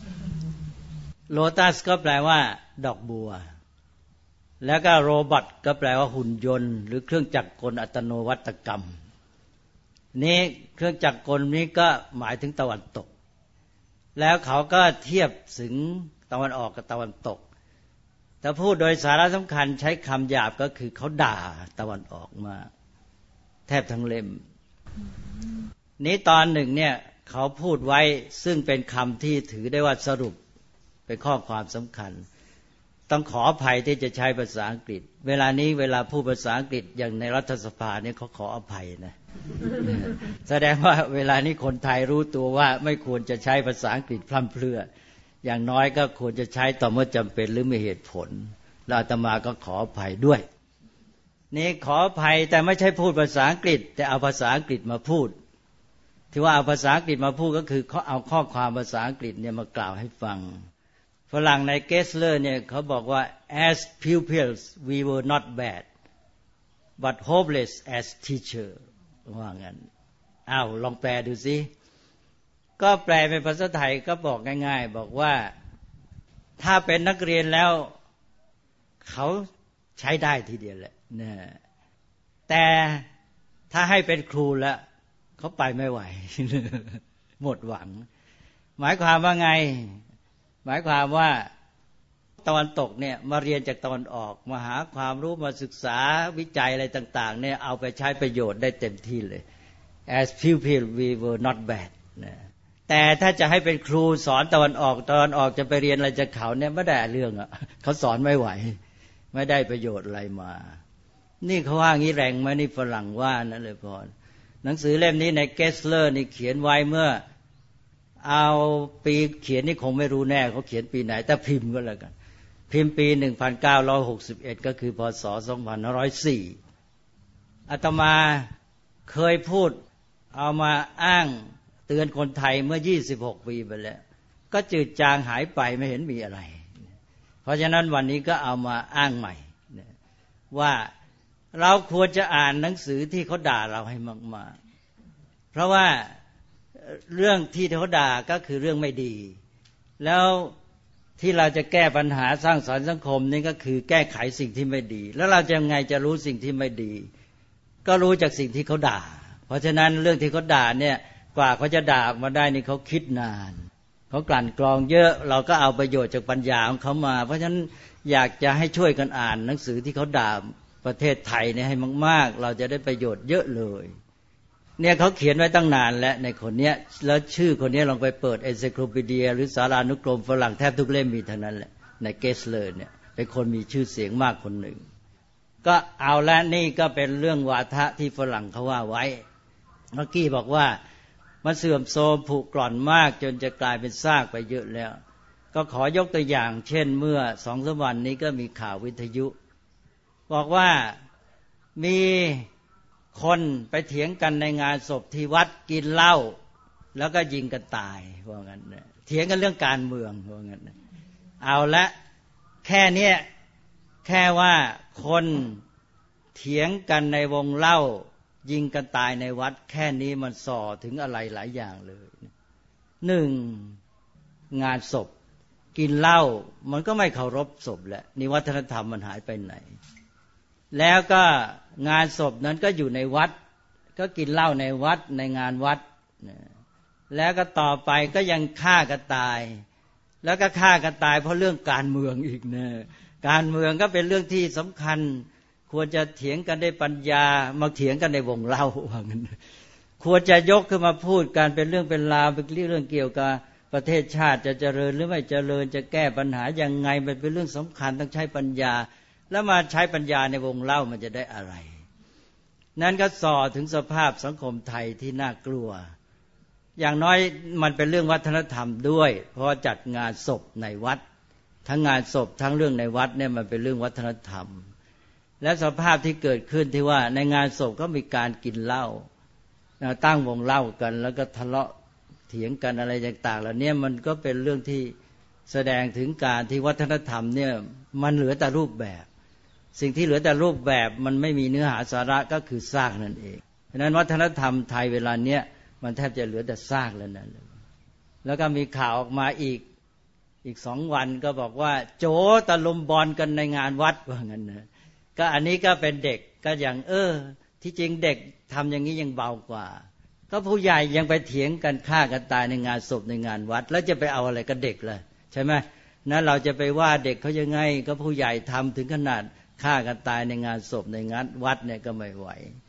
Lotus ก็แปลว่าดอกบัวแล้วก็ Robot ก็แปลว่าหุ่นยนต์หรือเครื่องจักรกลอัตโนวัตกรรมนี้เครื่องจักรกลนี้ก็หมายถึงตะวันตกแล้วเขาก็เทียบถึงตะวันออกกับตะวันตกแต่พูดโดยสาระสำคัญใช้คำหยาบก็คือเขาด่าตะวันออกมาแทบทั้งเล่มนี้ตอนหนึ่งเนี่ยเขาพูดไว้ซึ่งเป็นคำที่ถือได้ว่าสรุปเป็นข้อความสำคัญต้องขออภัยที่จะใช้ภาษาอังกฤษเวลานี้เวลาพูดภาษาอังกฤษอย่างในรัฐสภาเนี่ยเขาขออภัยนะ แสดงว่าเวลานี้คนไทยรู้ตัวว่าไม่ควรจะใช้ภาษาอังกฤษพร่ำเพรื่ออย่างน้อยก็ควรจะใช้ต่อเมื่อจำเป็นหรือมีเหตุผลแล้วอาตมาก็ขออภัยด้วยนี่ขออภัยแต่ไม่ใช่พูดภาษาอังกฤษแต่เอาภาษาอังกฤษมาพูดที่ว่าเอาภาษาอังกฤษมาพูดก็คือเขาเอาข้อความภาษาอังกฤษเนี่ยมากล่าวให้ฟังฝรั่งในเกสเลอร์เนี่ยเขาบอกว่า as pupils we were not bad but hopeless as teacher ว่างั้นอ้าวลองแปลดูสิก็แปลเป็นภาษาไทยก็บอกง่ายๆบอกว่าถ้าเป็นนักเรียนแล้วเขาใช้ได้ทีเดียวแหละนะแต่ถ้าให้เป็นครูแล้วเขาไปไม่ไหว หมดหวังหมายความว่าไงหมายความว่าตะวันตกเนี่ยมาเรียนจากตะวันออกมาหาความรู้มาศึกษาวิจัยอะไรต่างๆเนี่ยเอาไปใช้ประโยชน์ได้เต็มที่เลย as pupils we were not bad นะแต่ถ้าจะให้เป็นครูสอนตะวันออกตะวันออกจะไปเรียนอะไรจากเขาเนี่ยไม่ได้เรื่องอ่ะเขาสอนไม่ไหวไม่ได้ประโยชน์อะไรมานี่เขาว่างี้แรงไหมนี่ฝรั่งว่านั่นเลยพอหนังสือเล่มนี้ในเกสเลอร์นี่เขียนไว้เมื่อเอาปีเขียนนี่คงไม่รู้แน่เขาเขียนปีไหนแต่พิมพ์ก็แล้วกันพิมพ์ปีหนึ่งพันเก้าร้อยหกสิบเอ็ดก็คือพศสองพันห้าร้อยสี่อาตมาเคยพูดเอามาอ้างเตือนคนไทยเมื่อยี่สิบหกปีไปแล้วก็จืดจางหายไปไม่เห็นมีอะไรเพราะฉะนั้นวันนี้ก็เอามาอ้างใหม่ว่าเราควรจะอ่านหนังสือที่เขาด่าเราให้มากๆเพราะว่าเรื่องที่เขาด่าก็คือเรื่องไม่ดีแล้วที่เราจะแก้ปัญหาสร้างสรรค์สังคมนี่ก็คือแก้ไขสิ่งที่ไม่ดีแล้วเราจะยังไงจะรู้สิ่งที่ไม่ดีก็รู้จากสิ่งที่เขาด่าเพราะฉะนั้นเรื่องที่เขาด่าเนี่ยกว่าเขาจะด่าออกมาได้นี่เขาคิดนานเขากลั่นกรองเยอะเราก็เอาประโยชน์จากปัญญาของเขามาเพราะฉะนั้นอยากจะให้ช่วยกันอ่านหนังสือที่เขาด่าประเทศไทยเนี่ยให้มากๆเราจะได้ประโยชน์เยอะเลยเนี่ยเขาเขียนไว้ตั้งนานแล้วในคนเนี้ยแล้วชื่อคนนี้ลองไปเปิด Encyclopedia หรือสารานุกรมฝรั่งแทบทุกเล่มมีเท่านั้นแหละในเกสเลอร์เนี่ยเป็นคนมีชื่อเสียงมากคนหนึ่งก็เอาละนี่ก็เป็นเรื่องวาทะที่ฝรั่งเขาว่าไว้เมื่อกี้บอกว่ามันเสื่อมโทรมผุกร่อนมากจนจะกลายเป็นซากไปเยอะแล้วก็ขอยกตัวอย่างเช่นเมื่อสองสามวันนี้ก็มีข่าววิทยุบอกว่ามีคนไปเถียงกันในงานศพที่วัดกินเหล้าแล้วก็ยิงกันตายว่างั้นเถียงกันเรื่องการเมืองว่างั้นเอาละแค่นี้แค่ว่าคนเถียงกันในวงเหล้ายิงกันตายในวัดแค่นี้มันส่อถึงอะไรหลายอย่างเลยหนึ่งงานศพกินเหล้ามันก็ไม่เคารพศพแหละนี่วัฒนธรรมมันหายไปไหนแล้วก็งานศพนั้นก็อยู่ในวัดก็กินเหล้าในวัดในงานวัดแล้วก็ต่อไปก็ยังฆ่ากันตายแล้วก็ฆ่ากันตายเพราะเรื่องการเมืองอีกนะการเมืองก็เป็นเรื่องที่สำคัญควรจะเถียงกันด้วยปัญญามาเถียงกันในวงเล่าว่างั้นควรจะยกขึ้นมาพูดกันเป็นเรื่องเป็นราวเป็นเรื่องเกี่ยวกับประเทศชาติจะเจริญหรือไม่เจริญจะแก้ปัญหายังไงมันเป็นเรื่องสำคัญต้องใช้ปัญญาแล้วมาใช้ปัญญาในวงเล่ามันจะได้อะไรนั่นก็ส่อถึงสภาพสังคมไทยที่น่ากลัวอย่างน้อยมันเป็นเรื่องวัฒนธรรมด้วยเพราะจัดงานศพในวัดทั้งงานศพทั้งเรื่องในวัดเนี่ยมันเป็นเรื่องวัฒนธรรมและสภาพที่เกิดขึ้นที่ว่าในงานศพก็มีการกินเหล้าตั้งวงเล่ากันแล้วก็ทะเลาะเถียงกันอะไรต่างๆเหล่านี้มันก็เป็นเรื่องที่แสดงถึงการที่วัฒนธรรมเนี่ยมันเหลือแต่รูปแบบสิ่งที่เหลือแต่รูปแบบมันไม่มีเนื้อหาสาระก็คือซากนั่นเองเพราะนั้นวัฒนธรรมไทยเวลาเนี้ยมันแทบจะเหลือแต่ซากแล้วนั่นแล้วก็มีข่าวออกมาอีกอีกสองวันก็บอกว่าโจตะลุมบอลกันในงานวัดว่างั้นนะก็อันนี้ก็เป็นเด็กก็อย่างเออที่จริงเด็กทำอย่างนี้ยังเบากว่าก็ผู้ใหญ่ยังไปเถียงกันฆ่ากันตายในงานศพในงานวัดแล้วจะไปเอาอะไรกับเด็กล่ะใช่ไหมนั้นเราจะไปว่าเด็กเขายังไงก็ผู้ใหญ่ทำถึงขนาดฆ่ากันตายในงานศพในงานวัดเนี่ยก็ไม่ไหว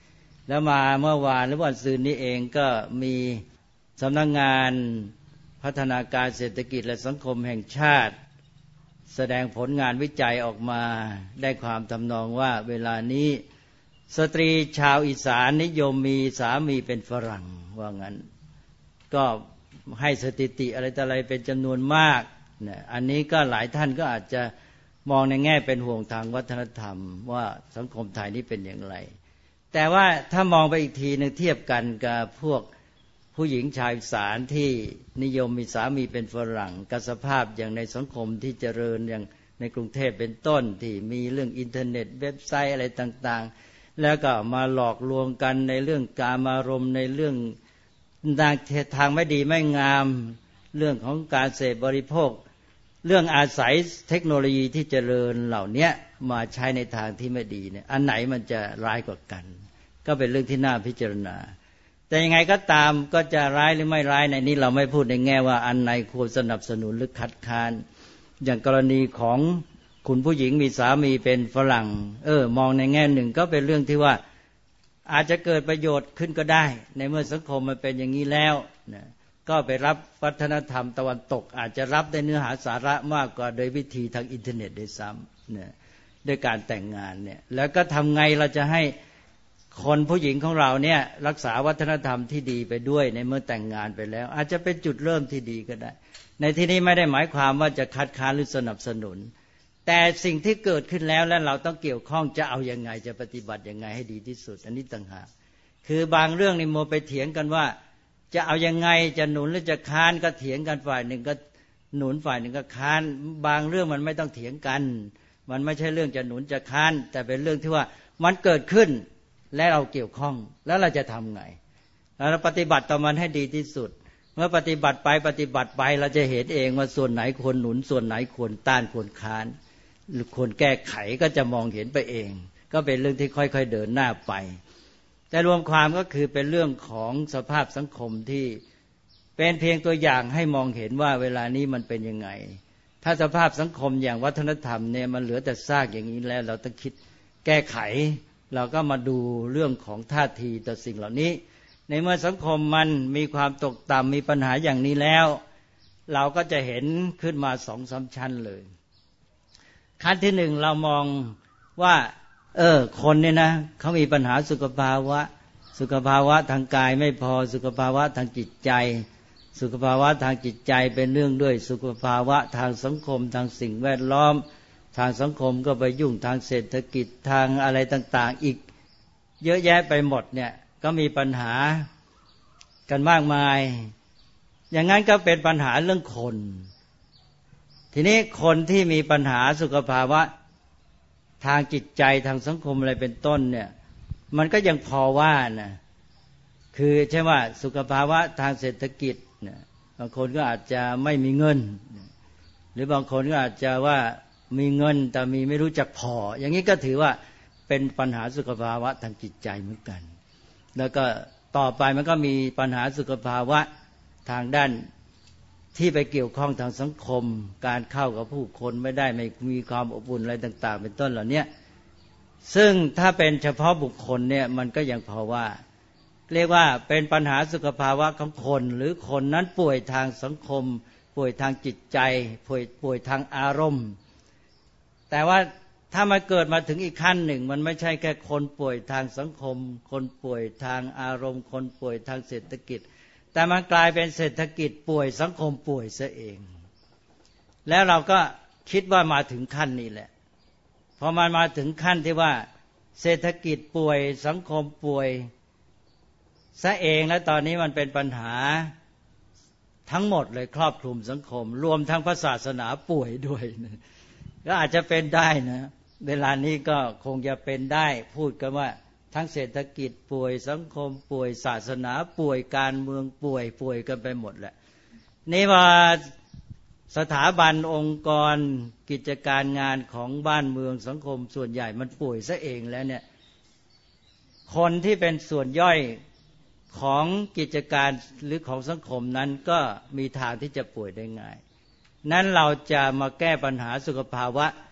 แล้วมาเมื่อวานหรือวันซืนนี้เองก็มีสำนักงานพัฒนาการเศรษฐกิจและสังคมแห่งชาติแสดงผลงานวิจัยออกมาได้ความทำนองว่าเวลานี้สตรีชาวอีสานนิยมมีสามีเป็นฝรั่งว่างั้นก็ให้สถิติอะไรต่ออะไรเป็นจำนวนมากนะอันนี้ก็หลายท่านก็อาจจะมองในแง่เป็นห่วงทางวัฒนธรรมว่าสังคมไทยนี้เป็นอย่างไรแต่ว่าถ้ามองไปอีกทีนึงเทียบกันกับพวกผู้หญิงชาวอีสานที่นิยมมีสามีเป็นฝรั่งกับสภาพอย่างในสังคมที่เจริญอย่างในกรุงเทพเป็นต้นที่มีเรื่องอินเทอร์เน็ตเว็บไซต์อะไรต่างๆแล้วก็มาหลอกลวงกันในเรื่องกามารมณ์ในเรื่องทางไม่ดีไม่งามเรื่องของการเสพบริโภคเรื่องอาศัยเทคโนโลยีที่เจริญเหล่านี้มาใช้ในทางที่ไม่ดีเนี่ยอันไหนมันจะร้ายกว่ากันก็เป็นเรื่องที่น่าพิจารณาแต่ยังไงก็ตามก็จะร้ายหรือไม่ร้ายในนี้เราไม่พูดในแง่ว่าอันไหนควรสนับสนุนหรือคัดค้านอย่างกรณีของคุณผู้หญิงมีสามีเป็นฝรั่งเออมองในแง่หนึ่งก็เป็นเรื่องที่ว่าอาจจะเกิดประโยชน์ขึ้นก็ได้ในเมื่อสังคมมันเป็นอย่างนี้แล้วนะก็ไปรับวัฒนธรรมตะวันตกอาจจะรับได้เนื้อหาสาระมากกว่าโดยวิธีทางอินเทอร์เน็ตด้วยซ้ำนะด้วยการแต่งงานเนี่ยแล้วก็ทำไงเราจะให้คนผู้หญิงของเราเนี่ยรักษาวัฒนธรรมที่ดีไปด้วยในเมื่อแต่งงานไปแล้วอาจจะเป็นจุดเริ่มที่ดีก็ได้ในที่นี้ไม่ได้หมายความว่าจะคัดค้านหรือสนับสนุนแต่สิ่งที่เกิดขึ้นแล้วและเราต้องเกี่ยวข้องจะเอายังไงจะปฏิบัติยังไงให้ดีที่สุดอันนี้ต่างหากคือบางเรื่องนี่โมไปเถียงกันว่าจะเอายังไงจะหนุนหรือจะค้านก็เถียงกันฝ่ายหนึ่งก็หนุนฝ่ายหนึ่งก็ค้านบางเรื่องมันไม่ต้องเถียงกันมันไม่ใช่เรื่องจะหนุนจะค้านแต่เป็นเรื่องที่ว่ามันเกิดขึ้นและเราเกี่ยวข้องแล้วเราจะทำไงเราปฏิบัติต่อมันให้ดีที่สุดเมื่อปฏิบัติไปปฏิบัติไปเราจะเห็นเองว่าส่วนไหนควรหนุนส่วนไหนควรต้านควรค้านหรือควรแก้ไขก็จะมองเห็นไปเองก็เป็นเรื่องที่ค่อยๆเดินหน้าไปแต่รวมความก็คือเป็นเรื่องของสภาพสังคมที่เป็นเพียงตัวอย่างให้มองเห็นว่าเวลานี้มันเป็นยังไงถ้าสภาพสังคมอย่างวัฒนธรรมเนี่ยมันเหลือแต่ซากอย่างนี้แล้วเราต้องคิดแก้ไขเราก็มาดูเรื่องของท่าทีต่อสิ่งเหล่านี้ในเมื่อสังคมมันมีความตกต่ำมีปัญหาอย่างนี้แล้วเราก็จะเห็นขึ้นมาสองสามชั้นเลยขั้นที่หนึ่งเรามองว่าเออคนเนี่ยนะเขามีปัญหาสุขภาวะสุขภาวะทางกายไม่พอสุขภาวะทางจิตใจสุขภาวะทางจิตใจเป็นเรื่องด้วยสุขภาวะทางสังคมทางสิ่งแวดล้อมทางสังคมก็ไปยุ่งทางเศรษฐกิจทางอะไรต่างๆอีกเยอะแยะไปหมดเนี่ยก็มีปัญหากันมากมายอย่างนั้นก็เป็นปัญหาเรื่องคนทีนี้คนที่มีปัญหาสุขภาวะทางจิตใจทางสังคมอะไรเป็นต้นเนี่ยมันก็ยังพอว่านะคือใช่ว่าสุขภาวะทางเศรษฐกิจเนี่ยบางคนก็อาจจะไม่มีเงินหรือบางคนก็อาจจะว่ามีเงินแต่มีไม่รู้จักพออย่างนี้ก็ถือว่าเป็นปัญหาสุขภาวะทางจิตใจเหมือนกันแล้วก็ต่อไปมันก็มีปัญหาสุขภาวะทางด้านที่ไปเกี่ยวข้องทางสังคมการเข้ากับผู้คนไม่ได้ไม่มีความอบอุ่นอะไรต่างๆเป็นต้นเหล่านี้ซึ่งถ้าเป็นเฉพาะบุคคลเนี่ยมันก็ยังพอว่าเรียกว่าเป็นปัญหาสุขภาวะของคนหรือคนนั้นป่วยทางสังคมป่วยทางจิตใจป่วยป่วยทางอารมณ์แต่ว่าถ้ามันเกิดมาถึงอีกขั้นหนึ่งมันไม่ใช่แค่คนป่วยทางสังคมคนป่วยทางอารมณ์คนป่วยทางเศรษฐกิจแต่มันกลายเป็นเศรษฐกิจป่วยสังคมป่วยซะเองแล้วเราก็คิดว่ามาถึงขั้นนี้แหละพอมันมาถึงขั้นที่ว่าเศรษฐกิจป่วยสังคมป่วยซะเองแล้วตอนนี้มันเป็นปัญหาทั้งหมดเลยครอบคลุมสังคมรวมทั้งพระศาสนาป่วยด้วยนะก็อาจจะเป็นได้นะเวลานี้ก็คงจะเป็นได้พูดกันว่าทั้งเศรษฐกิจป่วยสังคมป่วยศาสนาป่วยการเมืองป่วยป่วยกันไปหมดแหละนี่ว่าสถาบันองค์กรกิจการงานของบ้านเมืองสังคมส่วนใหญ่มันป่วยซะเองแล้วเนี่ยคนที่เป็นส่วนย่อยของกิจการหรือของสังคมนั้นก็มีทางที่จะป่วยได้ง่ายนั้นเราจะมาแก้ปัญหาสุขภาวะ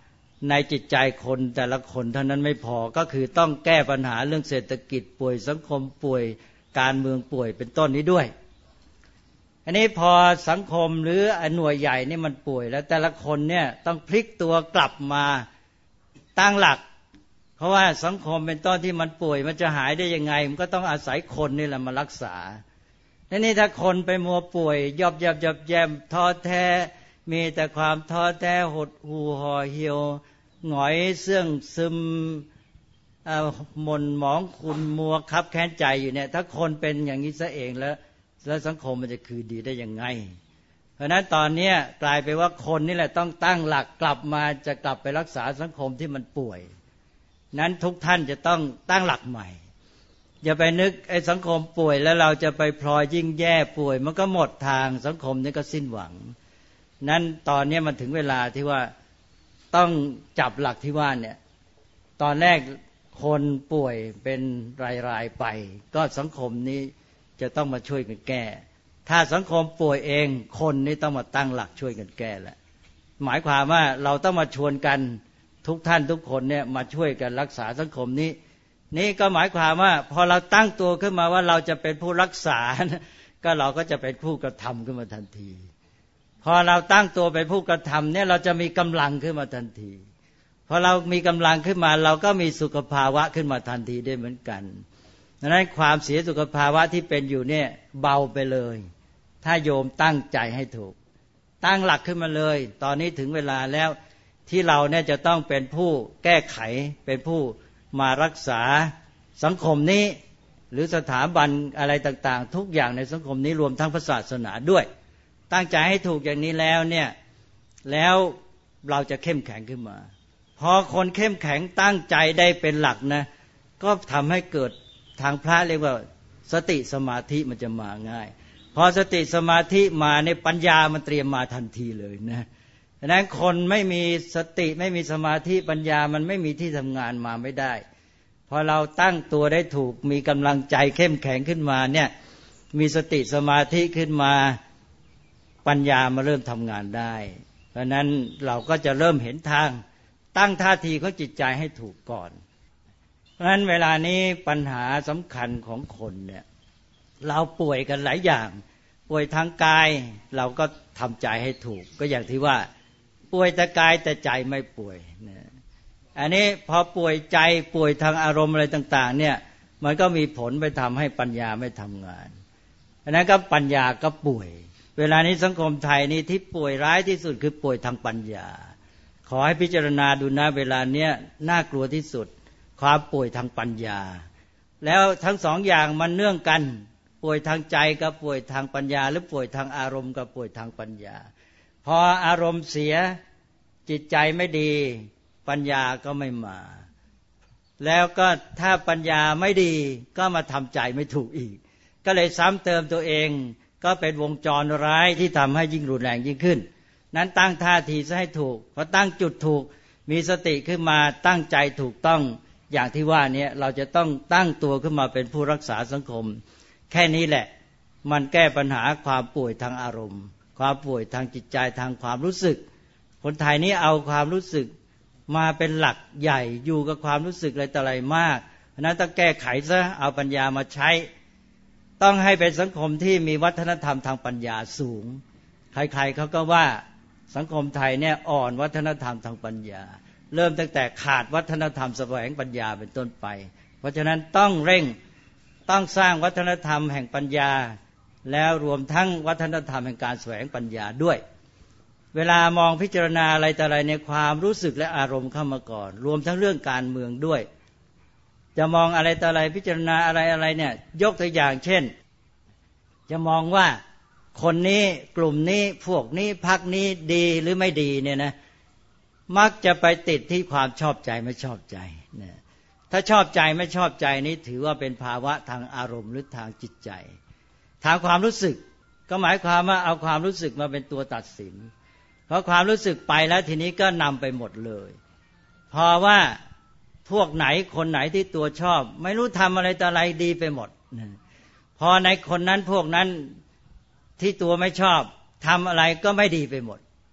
ในจิตใจคนแต่ละคนเท่านั้นไม่พอก็คือต้องแก้ปัญหาเรื่องเศรษฐกิจป่วยสังคมป่วยการเมืองป่วยเป็นต้นนี้ด้วยอันนี้พอสังคมหรือหน่วยใหญ่นี่มันป่วยแล้วแต่ละคนเนี่ยต้องพลิกตัวกลับมาตั้งหลักเพราะว่าสังคมเป็นต้นที่มันป่วยมันจะหายได้ยังไงมันก็ต้องอาศัยคนนี่แหละมารักษาทีนี้ถ้าคนไปมัวป่วยยอบยับยับแยมท้อแท้มีแต่ความท้อแท้หดหู่ห่อเหี่ยวหงอยเสื่องซึมหม่นหมองขุ่นมัวคับแค้นใจอยู่เนี่ยถ้าคนเป็นอย่างนี้ซะเองแล้วแล้วสังคมมันจะคืนดีได้ยังไงเพราะนั้นตอนนี้กลายไปว่าคนนี่แหละต้องตั้งหลักกลับมาจะกลับไปรักษาสังคมที่มันป่วยนั้นทุกท่านจะต้องตั้งหลักใหม่อย่าไปนึกไอ้สังคมป่วยแล้วเราจะไปพลอยยิ่งแย่ป่วยมันก็หมดทางสังคมนี้ก็สิ้นหวังนั้นตอนนี้มันถึงเวลาที่ว่าต้องจับหลักที่ว่าเนี่ยตอนแรกคนป่วยเป็นรายๆไปก็สังคมนี้จะต้องมาช่วยกันแก้ถ้าสังคมป่วยเองคนนี้ต้องมาตั้งหลักช่วยกันแก้แหละหมายความว่าเราต้องมาชวนกันทุกท่านทุกคนเนี่ยมาช่วยกันรักษาสังคมนี้นี่ก็หมายความว่าพอเราตั้งตัวขึ้นมาว่าเราจะเป็นผู้รักษาก็เราก็จะเป็นผู้กระทำขึ้นมาทันทีพอเราตั้งตัวเป็นผู้กระทำเนี่ยเราจะมีกำลังขึ้นมาทันทีพอเรามีกำลังขึ้นมาเราก็มีสุขภาวะขึ้นมาทันทีได้เหมือนกันดังนั้นความเสียสุขภาวะที่เป็นอยู่เนี่ยเบาไปเลยถ้าโยมตั้งใจให้ถูกตั้งหลักขึ้นมาเลยตอนนี้ถึงเวลาแล้วที่เราเนี่ยจะต้องเป็นผู้แก้ไขเป็นผู้มารักษาสังคมนี้หรือสถาบันอะไรต่างๆทุกอย่างในสังคมนี้รวมทั้งศาสนาด้วยตั้งใจให้ถูกอย่างนี้แล้วเนี่ยแล้วเราจะเข้มแข็งขึ้นมาพอคนเข้มแข็งตั้งใจได้เป็นหลักนะก็ทำให้เกิดทางพระเรียกว่าสติสมาธิมันจะมาง่ายพอสติสมาธิมาในปัญญามันเตรียมมาทันทีเลยนะดังนั้นคนไม่มีสติไม่มีสมาธิปัญญามันไม่มีที่ทำงานมาไม่ได้พอเราตั้งตัวได้ถูกมีกำลังใจเข้มแข็งขึ้นมาเนี่ยมีสติสมาธิขึ้นมาปัญญามาเริ่มทำงานได้เพราะนั้นเราก็จะเริ่มเห็นทางตั้งท่าทีของจิตใจให้ถูกก่อนเพราะฉะนั้นเวลานี้ปัญหาสำคัญของคนเนี่ยเราป่วยกันหลายอย่างป่วยทางกายเราก็ทำใจให้ถูกก็อย่างที่ว่าป่วยแต่กายแต่ใจไม่ป่วยนะอันนี้พอป่วยใจป่วยทางอารมณ์อะไรต่างๆเนี่ยมันก็มีผลไปทำให้ปัญญาไม่ทำงานอันนั้นก็ปัญญาก็ป่วยเวลานี้สังคมไทยนี่ที่ป่วยร้ายที่สุดคือป่วยทางปัญญาขอให้พิจารณาดูนะเวลาเนี้ยน่ากลัวที่สุดความป่วยทางปัญญาแล้วทั้งสองอย่างมันเนื่องกันป่วยทางใจกับป่วยทางปัญญาหรือป่วยทางอารมณ์กับป่วยทางปัญญาพออารมณ์เสียจิตใจไม่ดีปัญญาก็ไม่มาแล้วก็ถ้าปัญญาไม่ดีก็มาทำใจไม่ถูกอีกก็เลยซ้ำเติมตัวเองก็เป็นวงจรร้ายที่ทำให้ยิ่งรุนแรงยิ่งขึ้นนั้นตั้งท่าทีซะให้ถูกพอตั้งจุดถูกมีสติขึ้นมาตั้งใจถูกต้องอย่างที่ว่านี้เราจะต้องตั้งตัวขึ้นมาเป็นผู้รักษาสังคมแค่นี้แหละมันแก้ปัญหาความป่วยทางอารมณ์ความป่วยทางจิตใจทางความรู้สึกคนไทยนี้เอาความรู้สึกมาเป็นหลักใหญ่อยู่กับความรู้สึกอะไรต่ออะไรมากเพราะนั้นต้องแก้ไขซะเอาปัญญามาใช้ต้องให้เป็นสังคมที่มีวัฒนธรรมทางปัญญาสูงใครๆเขาก็ว่าสังคมไทยเนี่ยอ่อนวัฒนธรรมทางปัญญาเริ่มตั้งแต่ขาดวัฒนธรรมแสวงปัญญาเป็นต้นไปเพราะฉะนั้นต้องเร่งต้องสร้างวัฒนธรรมแห่งปัญญาแล้วรวมทั้งวัฒนธรรมแห่งการแสวงปัญญาด้วยเวลามองพิจารณาอะไรแต่อะไรในความรู้สึกและอารมณ์เข้ามาก่อนรวมทั้งเรื่องการเมืองด้วยจะมองอะไรแต่อะไรพิจารณาอะไรอะไรเนี่ยยกตัวอย่างเช่นจะมองว่าคนนี้กลุ่มนี้พวกนี้พรรคนี้ดีหรือไม่ดีเนี่ยนะมักจะไปติดที่ความชอบใจไม่ชอบใจนะถ้าชอบใจไม่ชอบใจนี้ถือว่าเป็นภาวะทางอารมณ์หรือทางจิตใจทางความรู้สึกก็หมายความว่าเอาความรู้สึกมาเป็นตัวตัดสินเพราะความรู้สึกไปแล้วทีนี้ก็นำไปหมดเลยพอว่าพวกไหนคนไหนที่ตัวชอบไม่รู้ทำอะไรต่ออะไรดีไปหมดพอในคนนั้นพวกนั้นที่ตัวไม่ชอบทำอะไรก็ไม่ดีไปหมด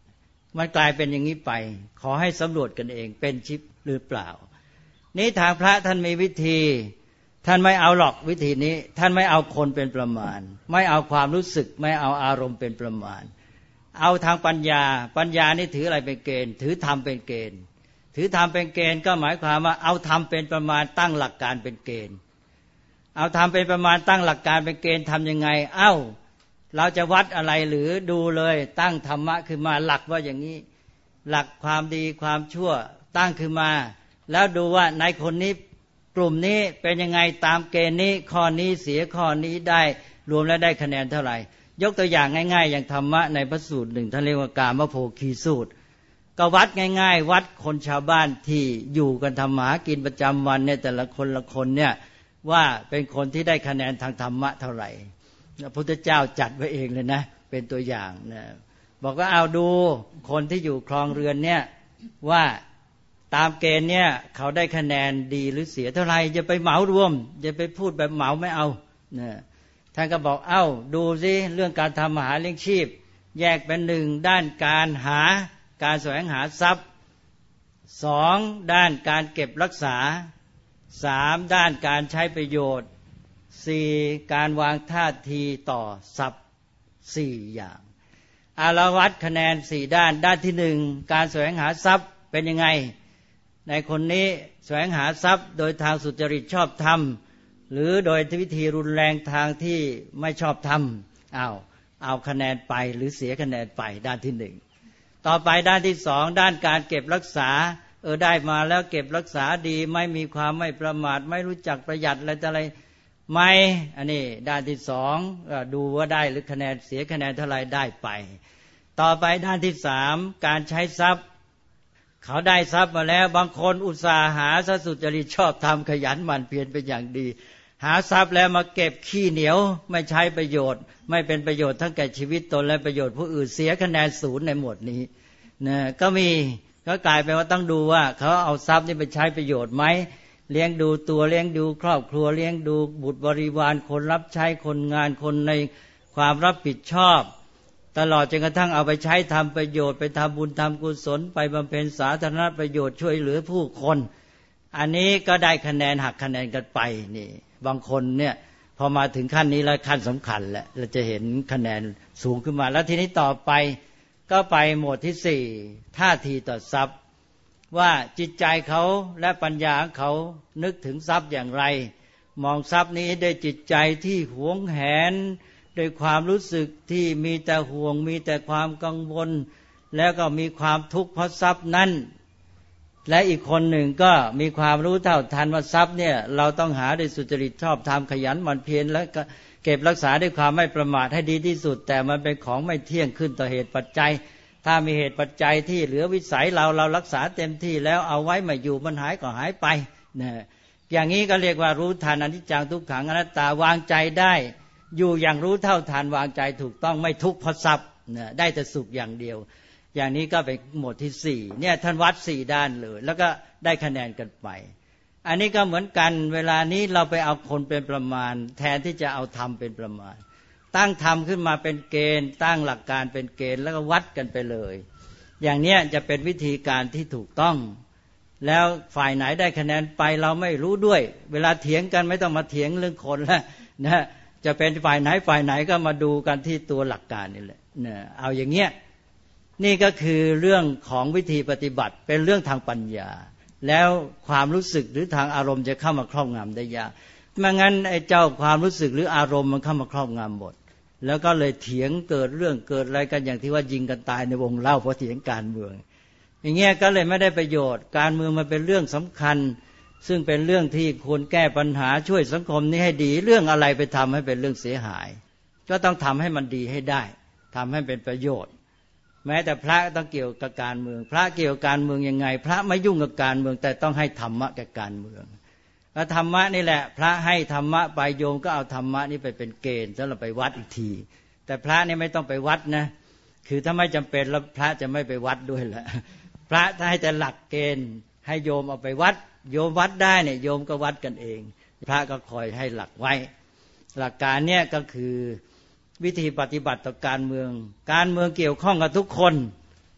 มันกลายเป็นอย่างนี้ไปขอให้สำรวจกันเองเป็นชิปหรือเปล่านี่ทางพระท่านมีวิธีท่านไม่เอาหรอกวิธีนี้ท่านไม่เอาคนเป็นประมาณไม่เอาความรู้สึกไม่เอาอารมณ์เป็นประมาณเอาทางปัญญาปัญญานี่ถืออะไรเป็นเกณฑ์ถือธรรมเป็นเกณฑ์ถือธรรมเป็นเกณฑ์ก็หมายความว่าเอาธรรมเป็นประมาณตั้งหลักการเป็นเกณฑ์เอาธรรมเป็นประมาณตั้งหลักการเป็นเกณฑ์ทำยังไงเอ้าเราจะวัดอะไรหรือดูเลยตั้งธรรมะขึ้นมาหลักว่าอย่างนี้หลักความดีความชั่วตั้งขึ้นมาแล้วดูว่าในคนนี้กลุ่มนี้เป็นยังไงตามเกณฑ์นี้ข้อนี้เสียข้อนี้ได้รวมแล้วได้คะแนนเท่าไหร่ยกตัวอย่างง่ายๆอย่างธรรมะในพระสูตรหนึ่งท่านเรียกว่ากามโภคีสูตรก็วัดง่ายๆวัดคนชาวบ้านที่อยู่กันทำมาหากินประจำวันเนี่ยแต่ละคนละคนเนี่ยว่าเป็นคนที่ได้คะแนนทางธรรมะเท่าไหร่พระพุทธเจ้าจัดไว้เองเลยนะเป็นตัวอย่างนะบอกว่าเอาดูคนที่อยู่ครองเรือนเนี่ยว่าตามเกณฑ์เนี่ยเขาได้คะแนนดีหรือเสียเท่าไหร่อย่าไปเหมารวมอย่าไปพูดแบบเหมาไม่เอานะท่านก็บอกเอ้าดูสิเรื่องการทำมาหาเลี้ยงชีพแยกเป็นหนึ่งด้านการหาการแสวงหาทรัพย์สองด้านการเก็บรักษาสามด้านการใช้ประโยชน์สี่การวางท่าทีต่อทรัพย์สี่อย่างอาราวัดคะแนนสี่ด้านด้านที่หนึ่งการแสวงหาทรัพย์เป็นยังไงในคนนี้แสวงหาทรัพย์โดยทางสุจริตชอบธรรมหรือโดยวิธีรุนแรงทางที่ไม่ชอบธรรมเอาเอาคะแนนไปหรือเสียคะแนนไปด้านที่หนึ่งต่อไปด้านที่สองด้านการเก็บรักษาเออได้มาแล้วเก็บรักษาดีไม่มีความไม่ประมาทไม่รู้จักประหยัดอะไรแต่อะไรไม่อันนี้ด้านที่สองดูว่าได้หรือคะแนนเสียคะแนนเท่าไรได้ไปต่อไปด้านที่สามการใช้ทรัพย์เขาได้ทรัพย์มาแล้วบางคนอุตส่าห์หาสุจริตชอบธรรมขยันหมั่นเพียรเป็นอย่างดีหาทรัพย์แล้วมาเก็บขี้เหนียวไม่ใช้ประโยชน์ไม่เป็นประโยชน์ทั้งแก่ชีวิตตนและประโยชน์ผู้อื่นเสียคะแนนศูนย์ในหมวดนี้นะก็มีก็กลายเป็นว่าต้องดูว่าเขาเอาทรัพย์นี้ไปใช้ประโยชน์ไหมเลี้ยงดูตัวเลี้ยงดูครอบครัวเลี้ยงดูบุตรบริวารคนรับใช้คนงานคนในความรับผิดชอบตลอดจนกระทั่งเอาไปใช้ทำประโยชน์ไปทำบุญทำกุศลไปบำเพ็ญสาธารณประโยชน์ช่วยเหลือผู้คนอันนี้ก็ได้คะแนนหักคะแนนกันไปนี่บางคนเนี่ยพอมาถึงขั้นนี้แล้วขั้นสำคัญแล้วเราจะเห็นคะแนนสูงขึ้นมาแล้วทีนี้ต่อไปก็ไปหมวดที่สี่ท่าทีต่อทรัพย์ว่าจิตใจเขาและปัญญาเขานึกถึงทรัพย์อย่างไรมองทรัพย์นี้ด้วยจิตใจที่หวงแหนด้วยความรู้สึกที่มีแต่ห่วงมีแต่ความกังวลแล้วก็มีความทุกข์เพราะทรัพย์นั้นและอีกคนหนึ่งก็มีความรู้เท่าทันว่าทรัพย์เนี่ยเราต้องหาด้วยสุจริตชอบธรรมขยันหมั่นเพียรและเก็บรักษาด้วยความไม่ประมาทให้ดีที่สุดแต่มันเป็นของไม่เที่ยงขึ้นต่อเหตุปัจจัยถ้ามีเหตุปัจจัยที่เหลือวิสัยเราเรารักษาเต็มที่แล้วเอาไว้ไม่อยู่มันหายก็หายไปนะอย่างนี้ก็เรียกว่ารู้ทันอนิจจังทุกขังอนัตตาวางใจได้อยู่อย่างรู้เท่าทันวางใจถูกต้องไม่ทุกข์เพราะทรัพย์นะได้แต่สุขอย่างเดียวอย่างนี้ก็เป็นหมวดที่สี่เนี่ยท่านวัดสี่ด้านเลยแล้วก็ได้คะแนนกันไปอันนี้ก็เหมือนกันเวลานี้เราไปเอาคนเป็นประมาณแทนที่จะเอาธรรมเป็นประมาณตั้งธรรมขึ้นมาเป็นเกณฑ์ตั้งหลักการเป็นเกณฑ์แล้วก็วัดกันไปเลยอย่างนี้จะเป็นวิธีการที่ถูกต้องแล้วฝ่ายไหนได้คะแนนไปเราไม่รู้ด้วยเวลาเถียงกันไม่ต้องมาเถียงเรื่องคนแล้วนะจะเป็นฝ่ายไหนฝ่ายไหนก็มาดูกันที่ตัวหลักการนี่แหละนะเอาอย่างเงี้ยนี่ก็คือเรื่องของวิธีปฏิบัติเป็นเรื่องทางปัญญาแล้วความรู้สึกหรือทางอารมณ์จะเข้ามาครอบงำได้ยากไม่งั้นไอ้เจ้าความรู้สึกหรืออารมณ์มันเข้ามาครอบงำหมดแล้วก็เลยเถียงเกิดเรื่องเกิดอะไรกันอย่างที่ว่ายิงกันตายในวงเล่าเพราะเถียงการเมืองอย่างเงี้ยก็เลยไม่ได้ประโยชน์การเมืองมันเป็นเรื่องสำคัญซึ่งเป็นเรื่องที่ควรแก้ปัญหาช่วยสังคมนี้ให้ดีเรื่องอะไรไปทำให้เป็นเรื่องเสียหายก็ต้องทำให้มันดีให้ได้ทำให้เป็นประโยชน์แม้แต่พระต้องเกี่ยวกับการเมืองพระเกี่ยวกับการเมืองยังไงพระไม่ยุ่งกับการเมืองแต่ต้องให้ธรรมะกับการเมืองแล้วธรรมะนี่แหละพระให้ธรรมะไปโยมก็เอาธรรมะนี่ไปเป็นเกณฑ์แล้วเราไปวัดอีกทีแต่พระนี่ไม่ต้องไปวัดนะคือถ้าไม่จำเป็นแล้วพระจะไม่ไปวัดด้วยแหละพระถ้าให้แต่หลักเกณฑ์ให้โยมเอาไปวัดโยมวัดได้เนี่ยโยมก็วัดกันเองพระก็คอยให้หลักไว้หลักการเนี่ยก็คือวิธีปฏิบัติต่อการเมืองการเมืองเกี่ยวข้องกับทุกคน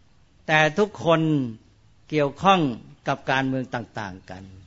แต่ทุกคนเกี่ยวข้องกับการเมืองต่างๆกัน